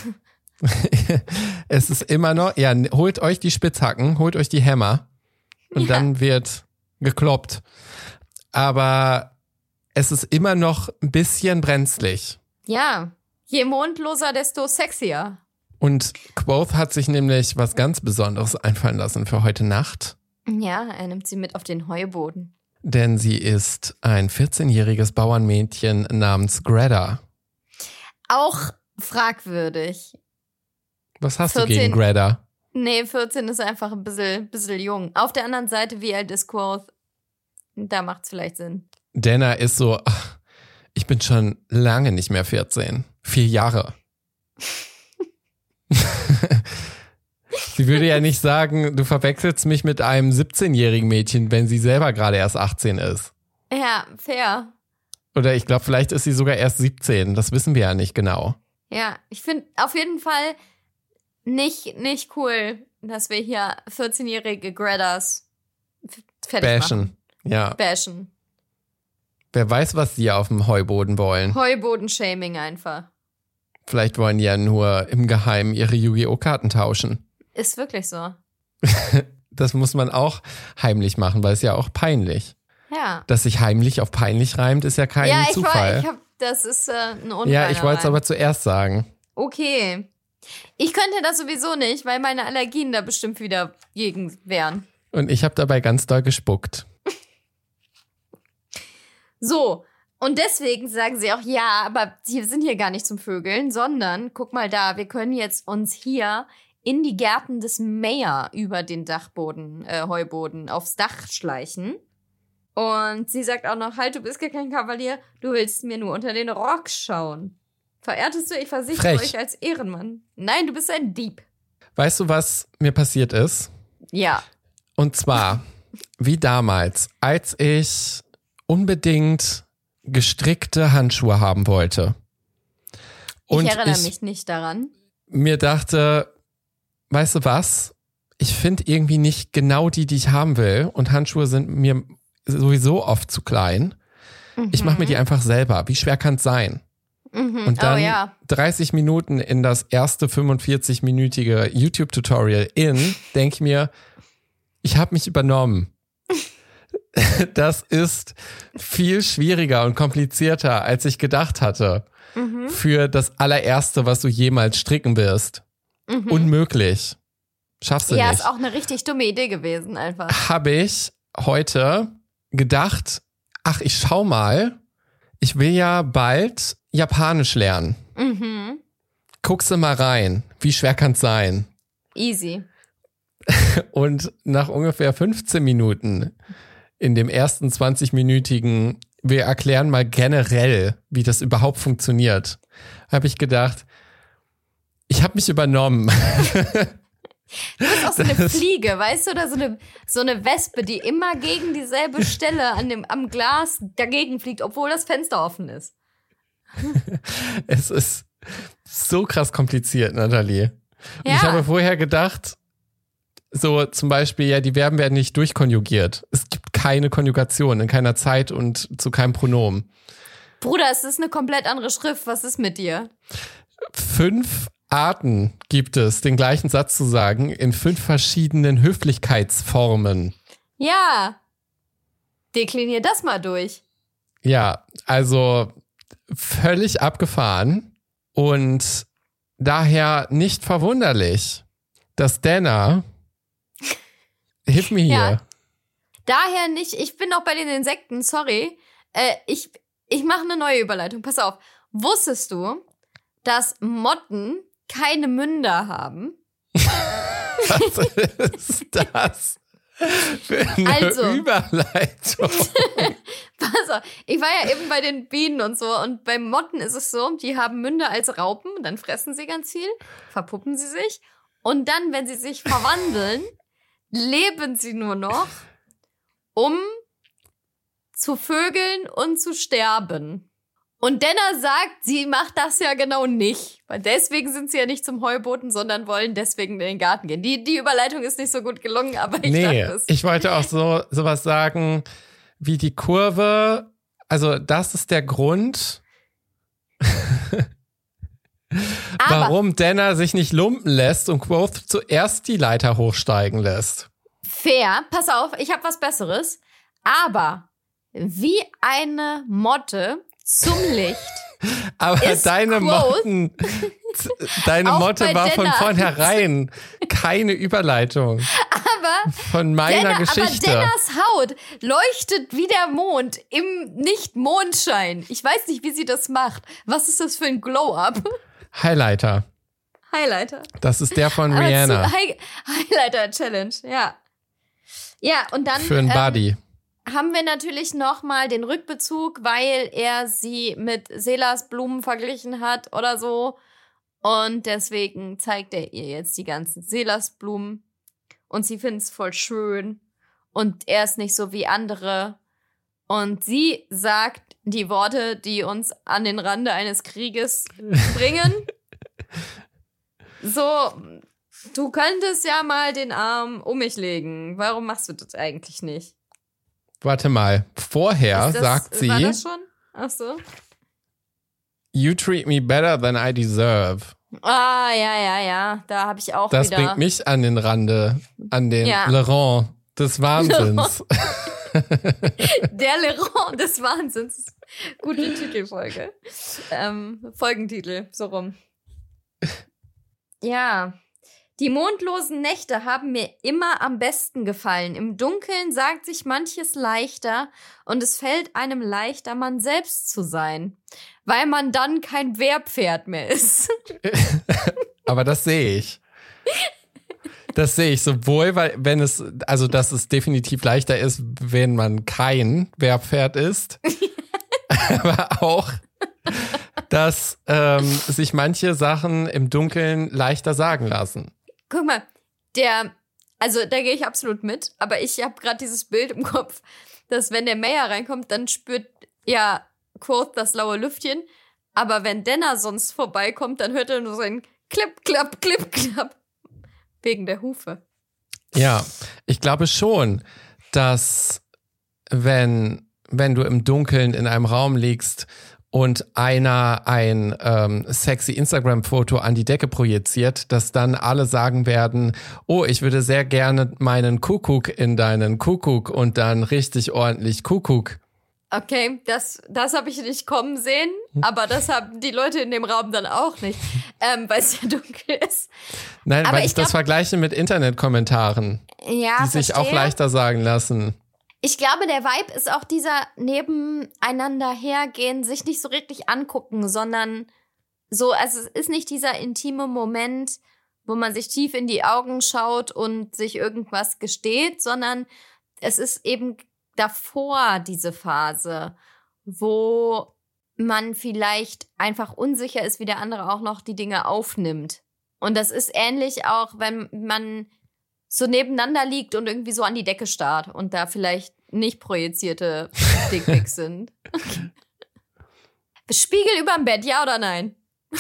es ist immer noch, ja, holt euch die Spitzhacken, holt euch die Hämmer und Ja. dann wird gekloppt. Aber es ist immer noch ein bisschen brenzlig. Ja. Je mondloser, desto sexier. Und Quoth hat sich nämlich was ganz Besonderes einfallen lassen für heute Nacht. Ja, er nimmt sie mit auf den Heuboden. Denn sie ist ein vierzehnjähriges Bauernmädchen namens Greta. Auch fragwürdig. Was hast vierzehn du gegen Greta? Nee, vierzehn ist einfach ein bisschen, bisschen jung. Auf der anderen Seite, wie alt ist Quoth? Da macht's vielleicht Sinn. Dana ist so, ach, ich bin schon lange nicht mehr vierzehn. Vier Jahre. Sie würde ja nicht sagen, du verwechselst mich mit einem siebzehnjährigen Mädchen, wenn sie selber gerade erst achtzehn ist. Ja, fair. Oder ich glaube, vielleicht ist sie sogar erst siebzehn. Das wissen wir ja nicht genau. Ja, ich finde auf jeden Fall nicht, nicht cool, dass wir hier vierzehnjährige Gretas f- fertig Bashen. machen. Ja. Bashen. Wer weiß, was die auf dem Heuboden wollen. Heuboden-Shaming einfach. Vielleicht wollen die ja nur im Geheimen ihre Yu-Gi-Oh! Karten tauschen. Ist wirklich so. Das muss man auch heimlich machen, weil es ja auch peinlich. Ja. Dass sich heimlich auf peinlich reimt, ist ja kein ja, ich Zufall. war, ich hab, das ist äh, ein unreiner ja, ich wollte es Reim. aber zuerst sagen. Okay. Ich könnte das sowieso nicht, weil meine Allergien da bestimmt wieder gegen wären. Und ich habe dabei ganz doll gespuckt. So, und deswegen sagen sie auch, ja, aber wir sind hier gar nicht zum Vögeln, sondern, guck mal da, wir können jetzt uns hier in die Gärten des Mayor über den Dachboden, äh, Heuboden, aufs Dach schleichen. Und sie sagt auch noch, halt, du bist gar kein Kavalier, du willst mir nur unter den Rock schauen. Verehrtest du, ich versichere Frech. euch als Ehrenmann. Nein, du bist ein Dieb. Weißt du, was mir passiert ist? Ja. Und zwar, wie damals, als ich unbedingt gestrickte Handschuhe haben wollte. Und ich erinnere ich mich nicht daran. mir dachte, weißt du was? Ich finde irgendwie nicht genau die, die ich haben will. Und Handschuhe sind mir sowieso oft zu klein. Ich mache mir die einfach selber. Wie schwer kann es sein? Mhm. Und dann oh ja. dreißig Minuten in das erste fünfundvierzig-minütige YouTube-Tutorial in, denke ich mir, ich habe mich übernommen. das ist viel schwieriger und komplizierter, als ich gedacht hatte. Mhm. Für das allererste, was du jemals stricken wirst. Mhm. Unmöglich. Schaffst du ja, nicht. ist auch eine richtig dumme Idee gewesen, einfach. Habe ich heute gedacht, ach, ich schau mal, ich will ja bald Japanisch lernen. Mhm. Guckst du mal rein, wie schwer kann's sein? Easy. Und nach ungefähr fünfzehn Minuten in dem ersten zwanzig-minütigen, wir erklären mal generell, wie das überhaupt funktioniert, habe ich gedacht, ich habe mich übernommen. Du bist auch so eine Das- Fliege, weißt du, oder so eine, so eine Wespe, die immer gegen dieselbe Stelle an dem, am Glas dagegen fliegt, obwohl das Fenster offen ist. Es ist so krass kompliziert, Nathalie. Und Ja. ich habe vorher gedacht, so zum Beispiel, ja, die Verben werden nicht durchkonjugiert. Es gibt keine Konjugation in keiner Zeit und zu keinem Pronomen. Bruder, es ist eine komplett andere Schrift. Was ist mit dir? Fünf Arten gibt es, den gleichen Satz zu sagen, in fünf verschiedenen Höflichkeitsformen. Ja. Deklinier das mal durch. Ja, also völlig abgefahren und daher nicht verwunderlich, dass Dana, hilf mir hier, Ja. Daher nicht, ich bin noch bei den Insekten, sorry. Äh, ich ich mache eine neue Überleitung. Pass auf. Wusstest du, dass Motten keine Münder haben? was ist das für eine Also. Überleitung? Pass auf, ich war ja eben bei den Bienen und so und bei Motten ist es so, die haben Münder als Raupen, dann fressen sie ganz viel, verpuppen sie sich und dann, wenn sie sich verwandeln, leben sie nur noch, um zu vögeln und zu sterben. Und Denner sagt, sie macht das ja genau nicht, weil deswegen sind sie ja nicht zum Heuboten, sondern wollen deswegen in den Garten gehen. Die, die Überleitung ist nicht so gut gelungen, aber ich Nee, dachte es. ich wollte auch so sowas sagen, wie die Kurve, also das ist der Grund, Aber warum Dana sich nicht lumpen lässt und Quoth zuerst die Leiter hochsteigen lässt. fair, pass auf, ich habe was Besseres. Aber wie eine Motte zum Licht. Aber Ist deine Quoth Motten, deine auch Motte bei war von Denner. vornherein keine Überleitung Aber von meiner Denner, aber Geschichte. Denners Haut leuchtet wie der Mond im Nicht-Mondschein. Ich weiß nicht, wie sie das macht. Was ist das für ein Glow-Up? Highlighter. Highlighter. Das ist der von Aber Rihanna. zu Hi- Highlighter-Challenge, ja. Ja, und dann Für einen ähm, Buddy. haben wir natürlich nochmal den Rückbezug, weil er sie mit Selas Blumen verglichen hat oder so. Und deswegen zeigt er ihr jetzt die ganzen Selas Blumen. Und sie findet es voll schön. Und er ist nicht so wie andere. Und sie sagt die Worte, die uns an den Rande eines Krieges bringen. So, du könntest ja mal den Arm um mich legen. Warum machst du das eigentlich nicht? Warte mal. Vorher Ist das, sagt sie, War das schon? Ach so. you treat me better than I deserve. Ah, ja, ja, ja. Da habe ich auch Das wieder. bringt mich an den Rande, an den Ja. Laurent des Wahnsinns. Der Leron des Wahnsinns. Gute Titelfolge. Ähm, Folgentitel, so rum. Ja. Die mondlosen Nächte haben mir immer am besten gefallen. Im Dunkeln sagt sich manches leichter und es fällt einem leichter, man selbst zu sein, weil man dann kein Wehrpferd mehr ist. Aber das sehe ich. Das sehe ich sowohl, weil wenn es, also dass es definitiv leichter ist, wenn man kein Wehrpferd ist, aber auch, dass ähm, sich manche Sachen im Dunkeln leichter sagen lassen. Guck mal, der, also da gehe ich absolut mit, aber ich habe gerade dieses Bild im Kopf, dass wenn der Mayor reinkommt, dann spürt ja Quoth das laue Lüftchen, aber wenn Denner sonst vorbeikommt, dann hört er nur so ein Klipp, Klapp, Klipp, Klapp. Wegen der Hufe. Ja, ich glaube schon, dass wenn, wenn du im Dunkeln in einem Raum liegst und einer ein ähm, sexy Instagram-Foto an die Decke projiziert, dass dann alle sagen werden, oh, ich würde sehr gerne meinen Kuckuck in deinen Kuckuck und dann richtig ordentlich Kuckuck. Okay, das, das habe ich nicht kommen sehen, aber das haben die Leute in dem Raum dann auch nicht, ähm, weil es ja dunkel ist. Nein, aber weil ich, ich glaub, das vergleiche mit Internetkommentaren, ja, die sich verstehe. auch leichter sagen lassen. Ich glaube, der Vibe ist auch dieser nebeneinander hergehen, sich nicht so richtig angucken, sondern so, also es ist nicht dieser intime Moment, wo man sich tief in die Augen schaut und sich irgendwas gesteht, sondern es ist eben davor diese Phase, wo man vielleicht einfach unsicher ist, wie der andere auch noch die Dinge aufnimmt. Und das ist ähnlich auch, wenn man so nebeneinander liegt und irgendwie so an die Decke starrt und da vielleicht nicht projizierte Dickpics sind. Okay. Spiegel überm Bett, ja oder nein?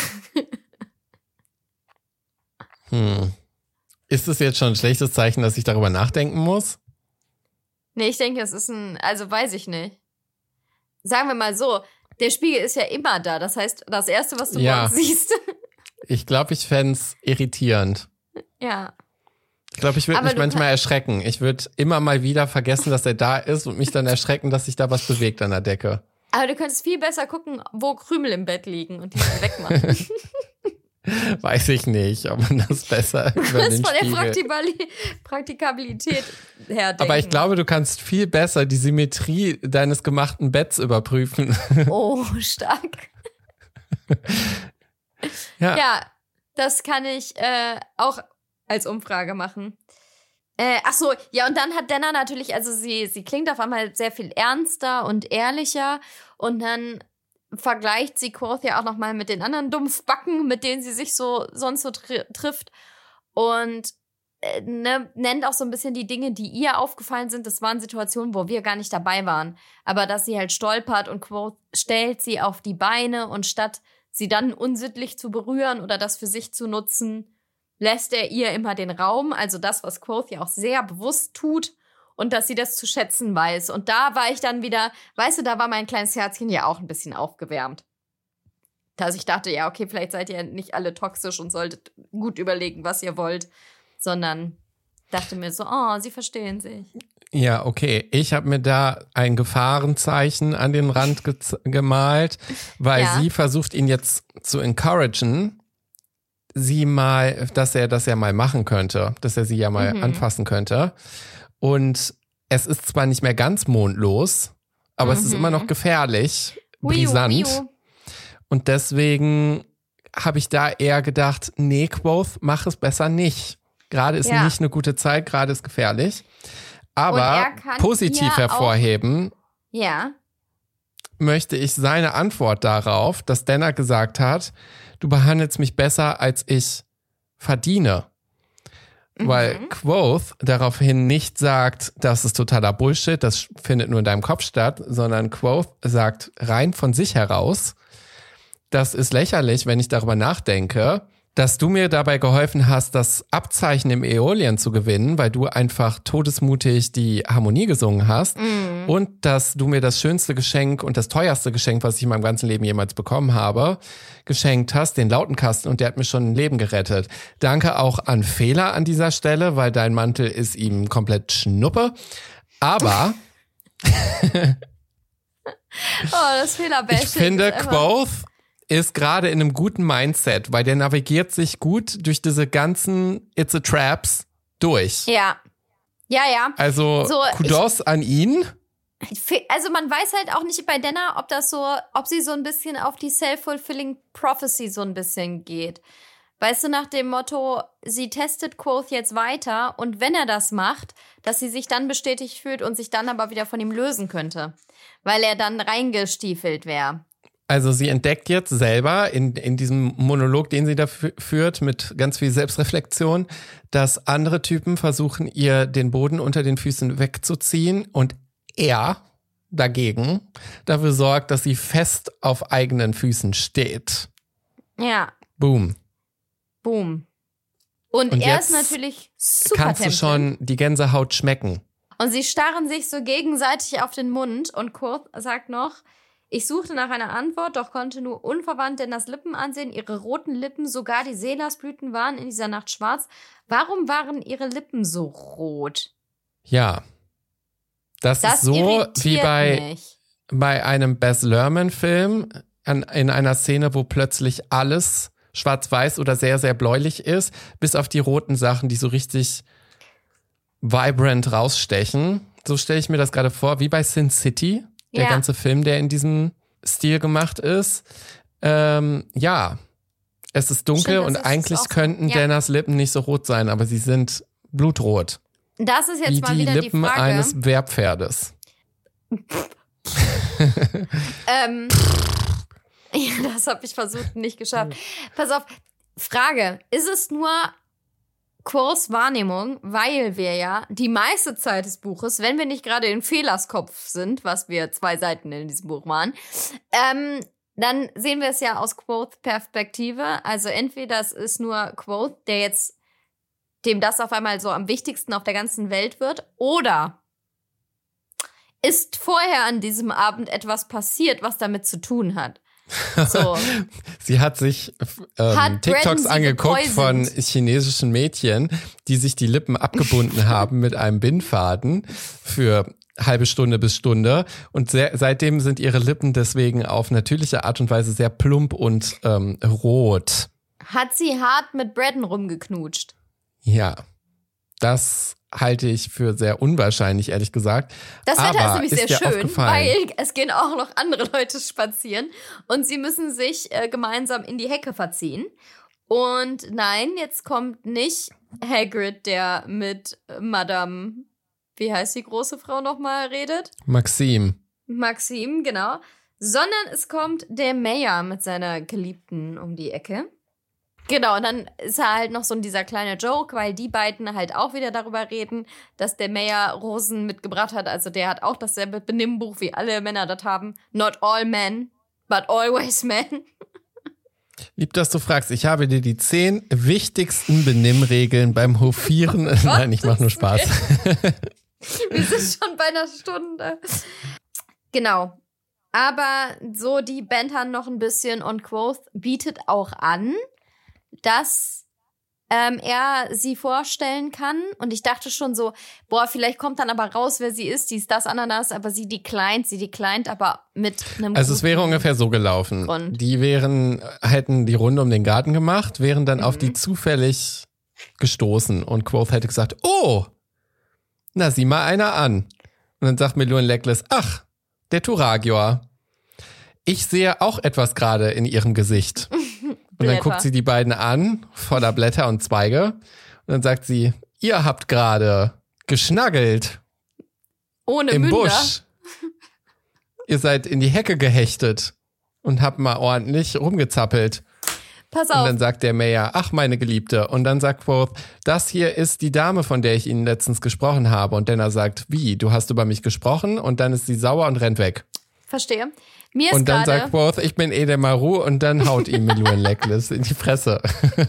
Hm. Ist es jetzt schon ein schlechtes Zeichen, dass ich darüber nachdenken muss? Nee, ich denke, es ist ein, also weiß ich nicht. Sagen wir mal so, der Spiegel ist ja immer da. Das heißt, das Erste, was du ja. morgens siehst. Ich glaube, ich fände es irritierend. Ja. Ich glaube, ich würde mich manchmal kann- erschrecken. Ich würde immer mal wieder vergessen, dass er da ist und mich dann erschrecken, dass sich da was bewegt an der Decke. Aber du könntest viel besser gucken, wo Krümel im Bett liegen und die dann wegmachen. Weiß ich nicht, ob man das besser über Das den von der Spiegel... Praktikabili- Praktikabilität her denken. Aber ich glaube, du kannst viel besser die Symmetrie deines gemachten Betts überprüfen. Oh, stark. Ja. Ja, das kann ich äh, auch als Umfrage machen. Äh, ach so, ja, und dann hat Dana natürlich, also sie, sie klingt auf einmal sehr viel ernster und ehrlicher und dann vergleicht sie Quoth ja auch nochmal mit den anderen Dumpfbacken, mit denen sie sich so sonst so tr- trifft und äh, ne, nennt auch so ein bisschen die Dinge, die ihr aufgefallen sind. Das waren Situationen, wo wir gar nicht dabei waren. Aber dass sie halt stolpert und Quoth stellt sie auf die Beine und statt sie dann unsittlich zu berühren oder das für sich zu nutzen, lässt er ihr immer den Raum, also das, was Quoth ja auch sehr bewusst tut und dass sie das zu schätzen weiß. Und da war ich dann wieder, weißt du, da war mein kleines Herzchen ja auch ein bisschen aufgewärmt. Dass ich dachte, ja, okay, vielleicht seid ihr nicht alle toxisch und solltet gut überlegen, was ihr wollt, sondern dachte mir so, oh, sie verstehen sich. Ja, okay. Ich habe mir da ein Gefahrenzeichen an den Rand ge- gemalt, weil Ja. sie versucht, ihn jetzt zu encouragen, sie mal, dass er das ja mal machen könnte, dass er sie ja mal Mhm. anfassen könnte. Und es ist zwar nicht mehr ganz mondlos, aber Mhm. es ist immer noch gefährlich, Wiu, brisant. wiu. Und deswegen habe ich da eher gedacht, nee, Quoth, mach es besser nicht. Gerade ist Ja. nicht eine gute Zeit, gerade ist gefährlich. Und Aber er kann positiv ihr auch- hervorheben Ja. möchte ich seine Antwort darauf, dass Dana gesagt hat, du behandelst mich besser, als ich verdiene. Mhm. Weil Quoth daraufhin nicht sagt, das ist totaler Bullshit, das findet nur in deinem Kopf statt, sondern Quoth sagt rein von sich heraus, das ist lächerlich, wenn ich darüber nachdenke, dass du mir dabei geholfen hast, das Abzeichen im Äolien zu gewinnen, weil du einfach todesmutig die Harmonie gesungen hast Mhm. und dass du mir das schönste Geschenk und das teuerste Geschenk, was ich in meinem ganzen Leben jemals bekommen habe, geschenkt hast, den Lautenkasten, und der hat mir schon ein Leben gerettet. Danke auch an Fehler an dieser Stelle, weil dein Mantel ist ihm komplett Schnuppe. Aber Oh, das Fehlerbashing. ich finde, ist einfach- Quoth ist gerade in einem guten Mindset, weil der navigiert sich gut durch diese ganzen It's a Traps durch. Ja. Ja, ja. Also So, Kudos an ihn. Also man weiß halt auch nicht bei Dana, ob das so, ob sie so ein bisschen auf die Self-Fulfilling Prophecy so ein bisschen geht. Weißt du, nach dem Motto, sie testet Quoth jetzt weiter und wenn er das macht, dass sie sich dann bestätigt fühlt und sich dann aber wieder von ihm lösen könnte, weil er dann reingestiefelt wäre. Also sie entdeckt jetzt selber in, in diesem Monolog, den sie da fü- führt, mit ganz viel Selbstreflexion, dass andere Typen versuchen, ihr den Boden unter den Füßen wegzuziehen und er dagegen dafür sorgt, dass sie fest auf eigenen Füßen steht. Ja, Boom. boom. Und, Und er jetzt ist natürlich super Kannst du tempted. schon die Gänsehaut schmecken? Und sie starren sich so gegenseitig auf den Mund und Quoth sagt noch, Ich suchte nach einer Antwort, doch konnte nur unverwandt Dennas Lippen ansehen. Ihre roten Lippen, sogar die Seelasblüten waren in dieser Nacht schwarz. Warum waren ihre Lippen so rot? Ja, das, das ist so wie bei, bei einem Baz Luhrmann-Film an, in einer Szene, wo plötzlich alles schwarz-weiß oder sehr, sehr bläulich ist, bis auf die roten Sachen, die so richtig vibrant rausstechen. So stelle ich mir das gerade vor, wie bei Sin City, der ja. ganze Film, der in diesem Stil gemacht ist. Ähm, ja, es ist dunkel Stimmt, und eigentlich könnten ja. Dennas Lippen nicht so rot sein, aber sie sind blutrot. Das ist jetzt wie mal wieder die Lippen Frage. eines Wehrpferdes. ähm, ja, das habe ich versucht, nicht geschafft. Pass auf, Frage, ist es nur Quos Wahrnehmung, weil wir ja die meiste Zeit des Buches, wenn wir nicht gerade in Fehlerskopf sind, was wir zwei Seiten in diesem Buch waren, ähm, dann sehen wir es ja aus Quoth Perspektive. Also entweder es ist nur Quoth, der jetzt dem das auf einmal so am wichtigsten auf der ganzen Welt wird, oder ist vorher an diesem Abend etwas passiert, was damit zu tun hat. So. Sie hat sich ähm, hat TikToks angeguckt von chinesischen Mädchen, die sich die Lippen abgebunden haben mit einem Bindfaden für halbe Stunde bis Stunde. Und sehr, seitdem sind ihre Lippen deswegen auf natürliche Art und Weise sehr plump und ähm, rot. Hat sie hart mit Braddon rumgeknutscht? Ja, das halte ich für sehr unwahrscheinlich, ehrlich gesagt. Das Wetter Aber ist nämlich ist sehr schön, weil es gehen auch noch andere Leute spazieren und sie müssen sich äh, gemeinsam in die Hecke verziehen. Und nein, jetzt kommt nicht Hagrid, der mit Madame, wie heißt die große Frau nochmal, redet? Maxime. Maxime, genau. Sondern es kommt der Mayor mit seiner Geliebten um die Ecke. Genau, und dann ist er halt noch so dieser kleine Joke, weil die beiden halt auch wieder darüber reden, dass der Mayor Rosen mitgebracht hat. Also der hat auch dasselbe Benimmbuch, wie alle Männer das haben. Not all men, but always men. Lieb, dass du fragst. Ich habe dir die zehn wichtigsten Benimmregeln beim Hofieren. Oh Nein, ich mach nur Spaß. Wir sind schon bei einer Stunde. Genau. Aber so, die bantern noch ein bisschen und Quoth bietet auch an, dass ähm, er sie vorstellen kann. Und ich dachte schon so, boah, vielleicht kommt dann aber raus, wer sie ist. Die ist das, Ananas, aber sie declined, sie declined, aber mit einem Also es wäre ungefähr so gelaufen. Grund. Die wären, hätten die Runde um den Garten gemacht, wären dann mhm. auf die zufällig gestoßen. Und Quoth hätte gesagt, oh, na sieh mal einer an. Und dann sagt Meluan Legless, ach, der Turagior. Ich sehe auch etwas gerade in ihrem Gesicht. Und dann guckt sie die beiden an, voller Blätter und Zweige. Und dann sagt sie, ihr habt gerade geschnaggelt. Ohne im Münder. Busch. Ihr seid in die Hecke gehechtet und habt mal ordentlich rumgezappelt. Pass auf. Und dann sagt der Mayor, ach meine Geliebte. Und dann sagt Quoth, das hier ist die Dame, von der ich Ihnen letztens gesprochen habe. Und Denner sagt, wie, du hast über mich gesprochen? Und dann ist sie sauer und rennt weg. Verstehe. Mir ist und dann grade, sagt Quoth, ich bin Ede Maru, und dann haut ihm Meluan Legless in die Fresse.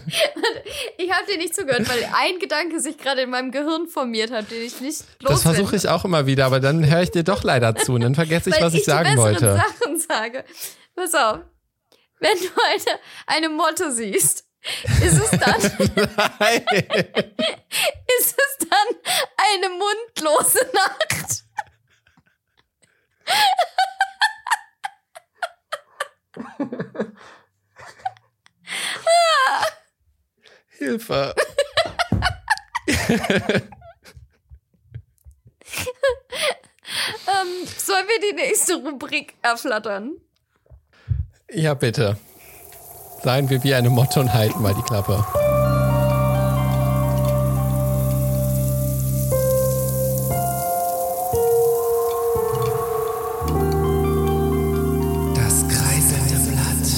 Ich habe dir nicht zugehört, weil ein Gedanke sich gerade in meinem Gehirn formiert hat, den ich nicht loswerde. Das versuche ich auch immer wieder, aber dann höre ich dir doch leider zu und dann vergesse ich, was ich, ich sagen wollte. Weil ich die besseren Sachen sage. Pass auf, wenn du eine, eine Motte siehst, ist es dann Nein. ist es dann eine mundlose Nacht? Hilfe. ähm, sollen wir die nächste Rubrik erflattern? Ja, bitte. Seien wir wie eine Motte und halten mal die Klappe. Das kreiselnde Blatt.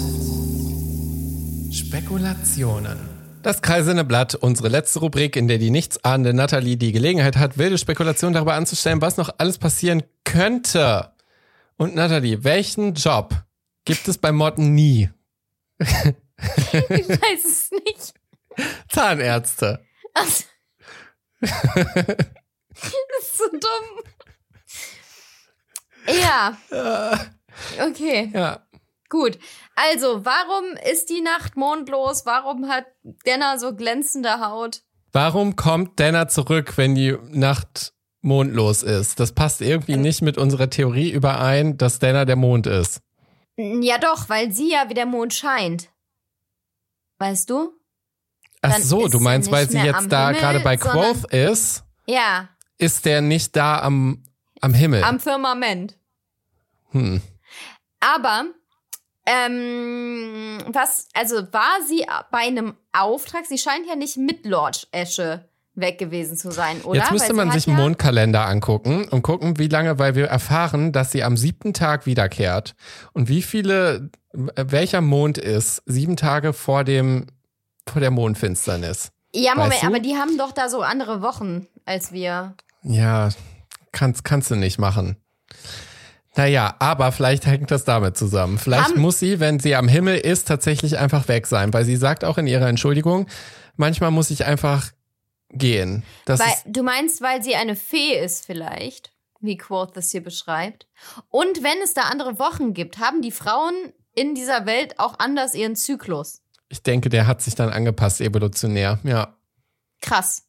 Spekulationen. Das kreisende Blatt, unsere letzte Rubrik, in der die nichtsahnende Nathalie die Gelegenheit hat, wilde Spekulationen darüber anzustellen, was noch alles passieren könnte. Und Nathalie, welchen Job gibt es bei Motten nie? Ich weiß es nicht. Zahnärzte. Ach, das ist so dumm. Ja. Okay. Ja. Gut. Also, warum ist die Nacht mondlos? Warum hat Denner so glänzende Haut? Warum kommt Dana zurück, wenn die Nacht mondlos ist? Das passt irgendwie nicht mit unserer Theorie überein, dass Dana der Mond ist. Ja doch, weil sie ja wie der Mond scheint. Weißt du? Ach Dann so, ist du sie meinst, weil nicht sie mehr jetzt am da Himmel, gerade bei sondern- Quoth ist, Ja, ist der nicht da am, am Himmel. am Firmament. Hm. Aber, ähm, was, also war sie bei einem Auftrag? Sie scheint ja nicht mit Lord Esche weg gewesen zu sein, oder? Jetzt müsste Weil man sie sich hat einen ja- Mondkalender angucken und gucken, wie lange, weil wir erfahren, dass sie am siebten Tag wiederkehrt. Und wie viele, welcher Mond ist sieben Tage vor dem, vor der Mondfinsternis? Ja, Moment, Weißt du? aber die haben doch da so andere Wochen als wir. Ja, kannst, kannst du nicht machen. Naja, aber vielleicht hängt das damit zusammen. Vielleicht Haben- muss sie, wenn sie am Himmel ist, tatsächlich einfach weg sein, weil sie sagt auch in ihrer Entschuldigung, manchmal muss ich einfach gehen. Das Weil, ist, du meinst, weil sie eine Fee ist vielleicht, wie Quoth das hier beschreibt. Und wenn es da andere Wochen gibt, haben die Frauen in dieser Welt auch anders ihren Zyklus. ich denke, der hat sich dann angepasst, evolutionär, ja. Krass.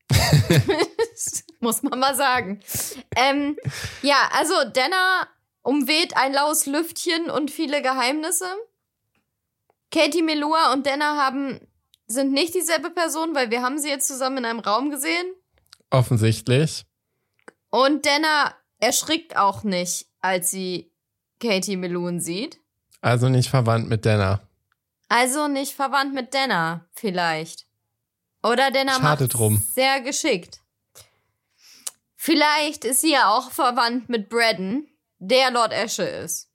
Muss man mal sagen. Ähm, ja, also Dana umweht ein laues Lüftchen und viele Geheimnisse. Katie Melua und Dana haben, sind nicht dieselbe Person, weil wir haben sie jetzt zusammen in einem Raum gesehen. Offensichtlich. Und Dana erschrickt auch nicht, als sie Katie Melua sieht. Also nicht verwandt mit Dana. Also nicht verwandt mit Dana, vielleicht. Oder Dana Schade macht drum. sehr geschickt. Vielleicht ist sie ja auch verwandt mit Braddon, der Lord Esche ist.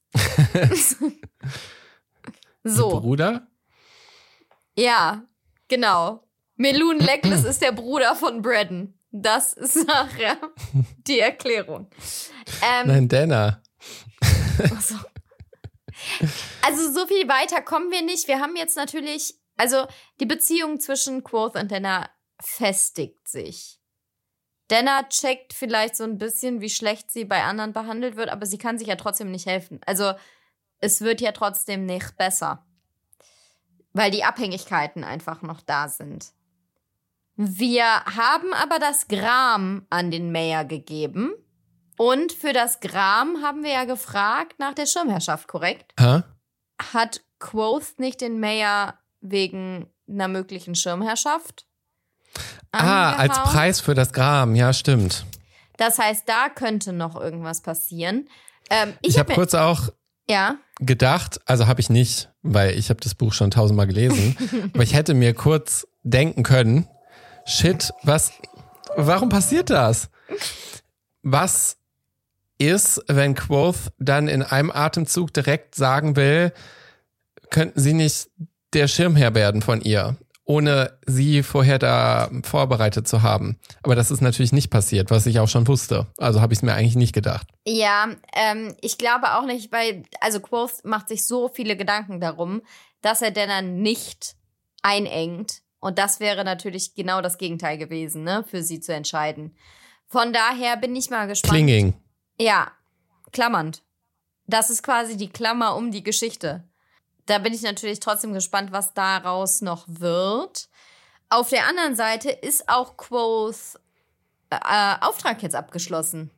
So, Bruder? ja, genau. Melun Legless ist der Bruder von Braddon. Das ist nachher die Erklärung. Ähm, Nein, Dana. Also, also so viel weiter kommen wir nicht. Wir haben jetzt natürlich, also die Beziehung zwischen Quoth und Dana festigt sich. Dana checkt vielleicht so ein bisschen, wie schlecht sie bei anderen behandelt wird, aber sie kann sich ja trotzdem nicht helfen. Also es wird ja trotzdem nicht besser, weil die Abhängigkeiten einfach noch da sind. Wir haben aber das Gram an den Mayor gegeben. Und für das Gram haben wir ja gefragt nach der Schirmherrschaft, korrekt? Hä? Hat Quoth nicht den Mayor wegen einer möglichen Schirmherrschaft Ah, als angehauen? Preis für das Gram, ja, stimmt. Das heißt, da könnte noch irgendwas passieren. Ähm, ich Ich habe habe kurz auch ja, gedacht, also habe ich nicht, weil ich habe das Buch schon tausendmal gelesen, aber ich hätte mir kurz denken können, shit, was, warum passiert das? Was ist, wenn Quoth dann in einem Atemzug direkt sagen will, könnten sie nicht der Schirmherr werden von ihr, ohne sie vorher da vorbereitet zu haben. Aber das ist natürlich nicht passiert, was ich auch schon wusste. Also habe ich es mir eigentlich nicht gedacht. ja, ähm, ich glaube auch nicht, weil, also Quoth macht sich so viele Gedanken darum, dass er Dana nicht einengt. Und das wäre natürlich genau das Gegenteil gewesen, ne, für sie zu entscheiden. Von daher bin ich mal gespannt. Clinging. Ja, klammernd. Das ist quasi die Klammer um die Geschichte. Da bin ich natürlich trotzdem gespannt, was daraus noch wird. Auf der anderen Seite ist auch Quoth äh, Auftrag jetzt abgeschlossen.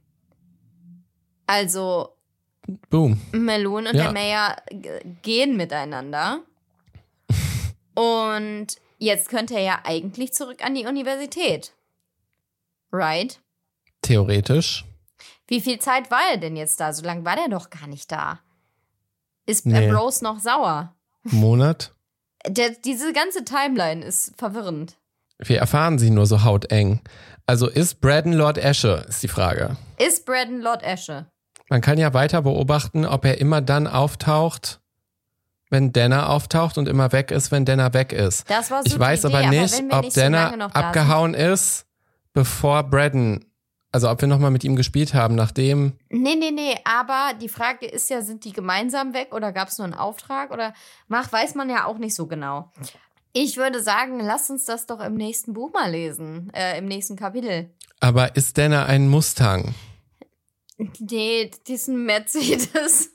Also Boom. Melun und Ja. der Mayor g- gehen miteinander. Und jetzt könnte er ja eigentlich zurück an die Universität. Right? Theoretisch. Wie viel Zeit war er denn jetzt da? So lange war der doch gar nicht da. Ist Nee. Ambrose noch sauer? Monat. Der, diese ganze Timeline ist verwirrend. Wir erfahren sie nur so hauteng. Also ist Braddon Lord Esche, ist die Frage. Ist Braddon Lord Esche? Man kann ja weiter beobachten, ob er immer dann auftaucht, wenn Dana auftaucht und immer weg ist, wenn Dana weg ist. Das war so Ich die weiß Idee, aber nicht, wenn wir ob nicht so lange Dana noch da abgehauen ist, bevor Braddon, also ob wir nochmal mit ihm gespielt haben, nachdem... sind. Nee, nee, nee, aber die Frage ist ja, sind die gemeinsam weg oder gab es nur einen Auftrag oder mach, weiß man ja auch nicht so genau. Ich würde sagen, lass uns das doch im nächsten Buch mal lesen, äh, im nächsten Kapitel. Aber ist Dana ein Mustang? Nee, diesen Mercedes.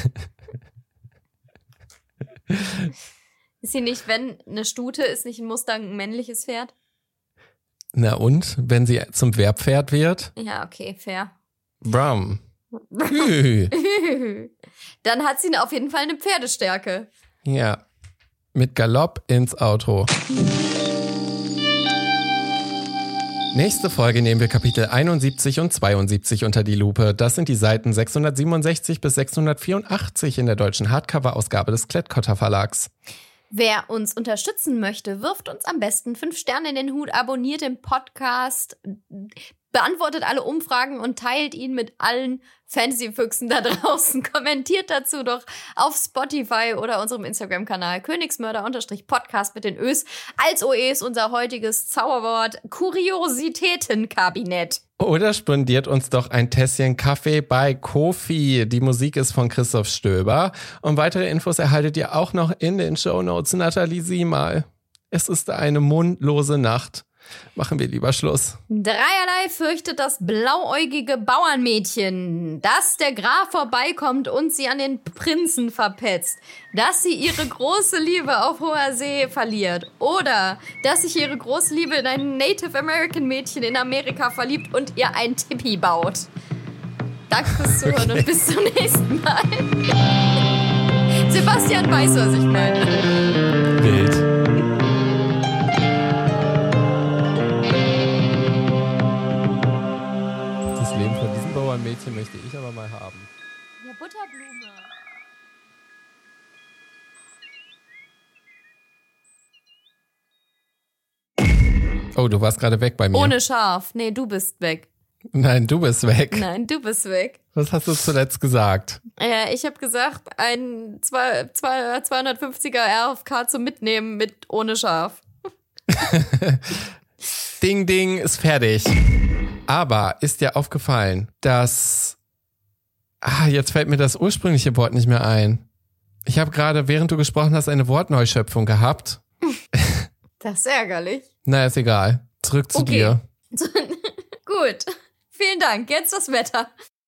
Ist sie nicht, wenn eine Stute ist, nicht ein Mustang ein männliches Pferd? Na und, wenn sie zum Wehrpferd wird? Ja, okay, fair. Brum. Dann hat sie auf jeden Fall eine Pferdestärke. Ja, mit Galopp ins Auto. Nächste Folge nehmen wir Kapitel einundsiebzig und zweiundsiebzig unter die Lupe. Das sind die Seiten sechshundertsiebenundsechzig bis sechshundertvierundachtzig in der deutschen Hardcover-Ausgabe des Klett-Cotta Verlags. Wer uns unterstützen möchte, wirft uns am besten fünf Sterne in den Hut, abonniert den Podcast, beantwortet alle Umfragen und teilt ihn mit allen Fantasy-Füchsen da draußen. Kommentiert dazu doch auf Spotify oder unserem Instagram-Kanal Königsmörder-Podcast mit den Ös. Als O E ist unser heutiges Zauberwort Kuriositätenkabinett. Oder spendiert uns doch ein Tässchen Kaffee bei Ko-fi. Die Musik ist von Christoph Stöber. Und weitere Infos erhaltet ihr auch noch in den Shownotes. Nathalie, sieh mal. Es ist eine mondlose Nacht. Machen wir lieber Schluss. Dreierlei fürchtet das blauäugige Bauernmädchen, dass der Graf vorbeikommt und sie an den Prinzen verpetzt, dass sie ihre große Liebe auf hoher See verliert oder dass sich ihre große Liebe in ein Native American Mädchen in Amerika verliebt und ihr ein Tipi baut. Danke fürs Zuhören okay. Und bis zum nächsten Mal. Sebastian weiß, was ich meine. Wild. Mädchen möchte ich aber mal haben. Ja, Butterblume. Oh, du warst gerade weg bei mir. Ohne Schaf. Nee, du bist weg. Nein, du bist weg. Nein, du bist weg. Was hast du zuletzt gesagt? Ja, ich habe gesagt, ein zweihundertfünfziger R F K zum Mitnehmen mit ohne Schaf. Ding, ding, ist fertig. Aber ist dir aufgefallen, dass... Ah, jetzt fällt mir das ursprüngliche Wort nicht mehr ein. Ich habe gerade, während du gesprochen hast, eine Wortneuschöpfung gehabt. Das ist ärgerlich. Na, ist egal. Zurück zu okay. dir. Gut. Vielen Dank. Jetzt das Wetter.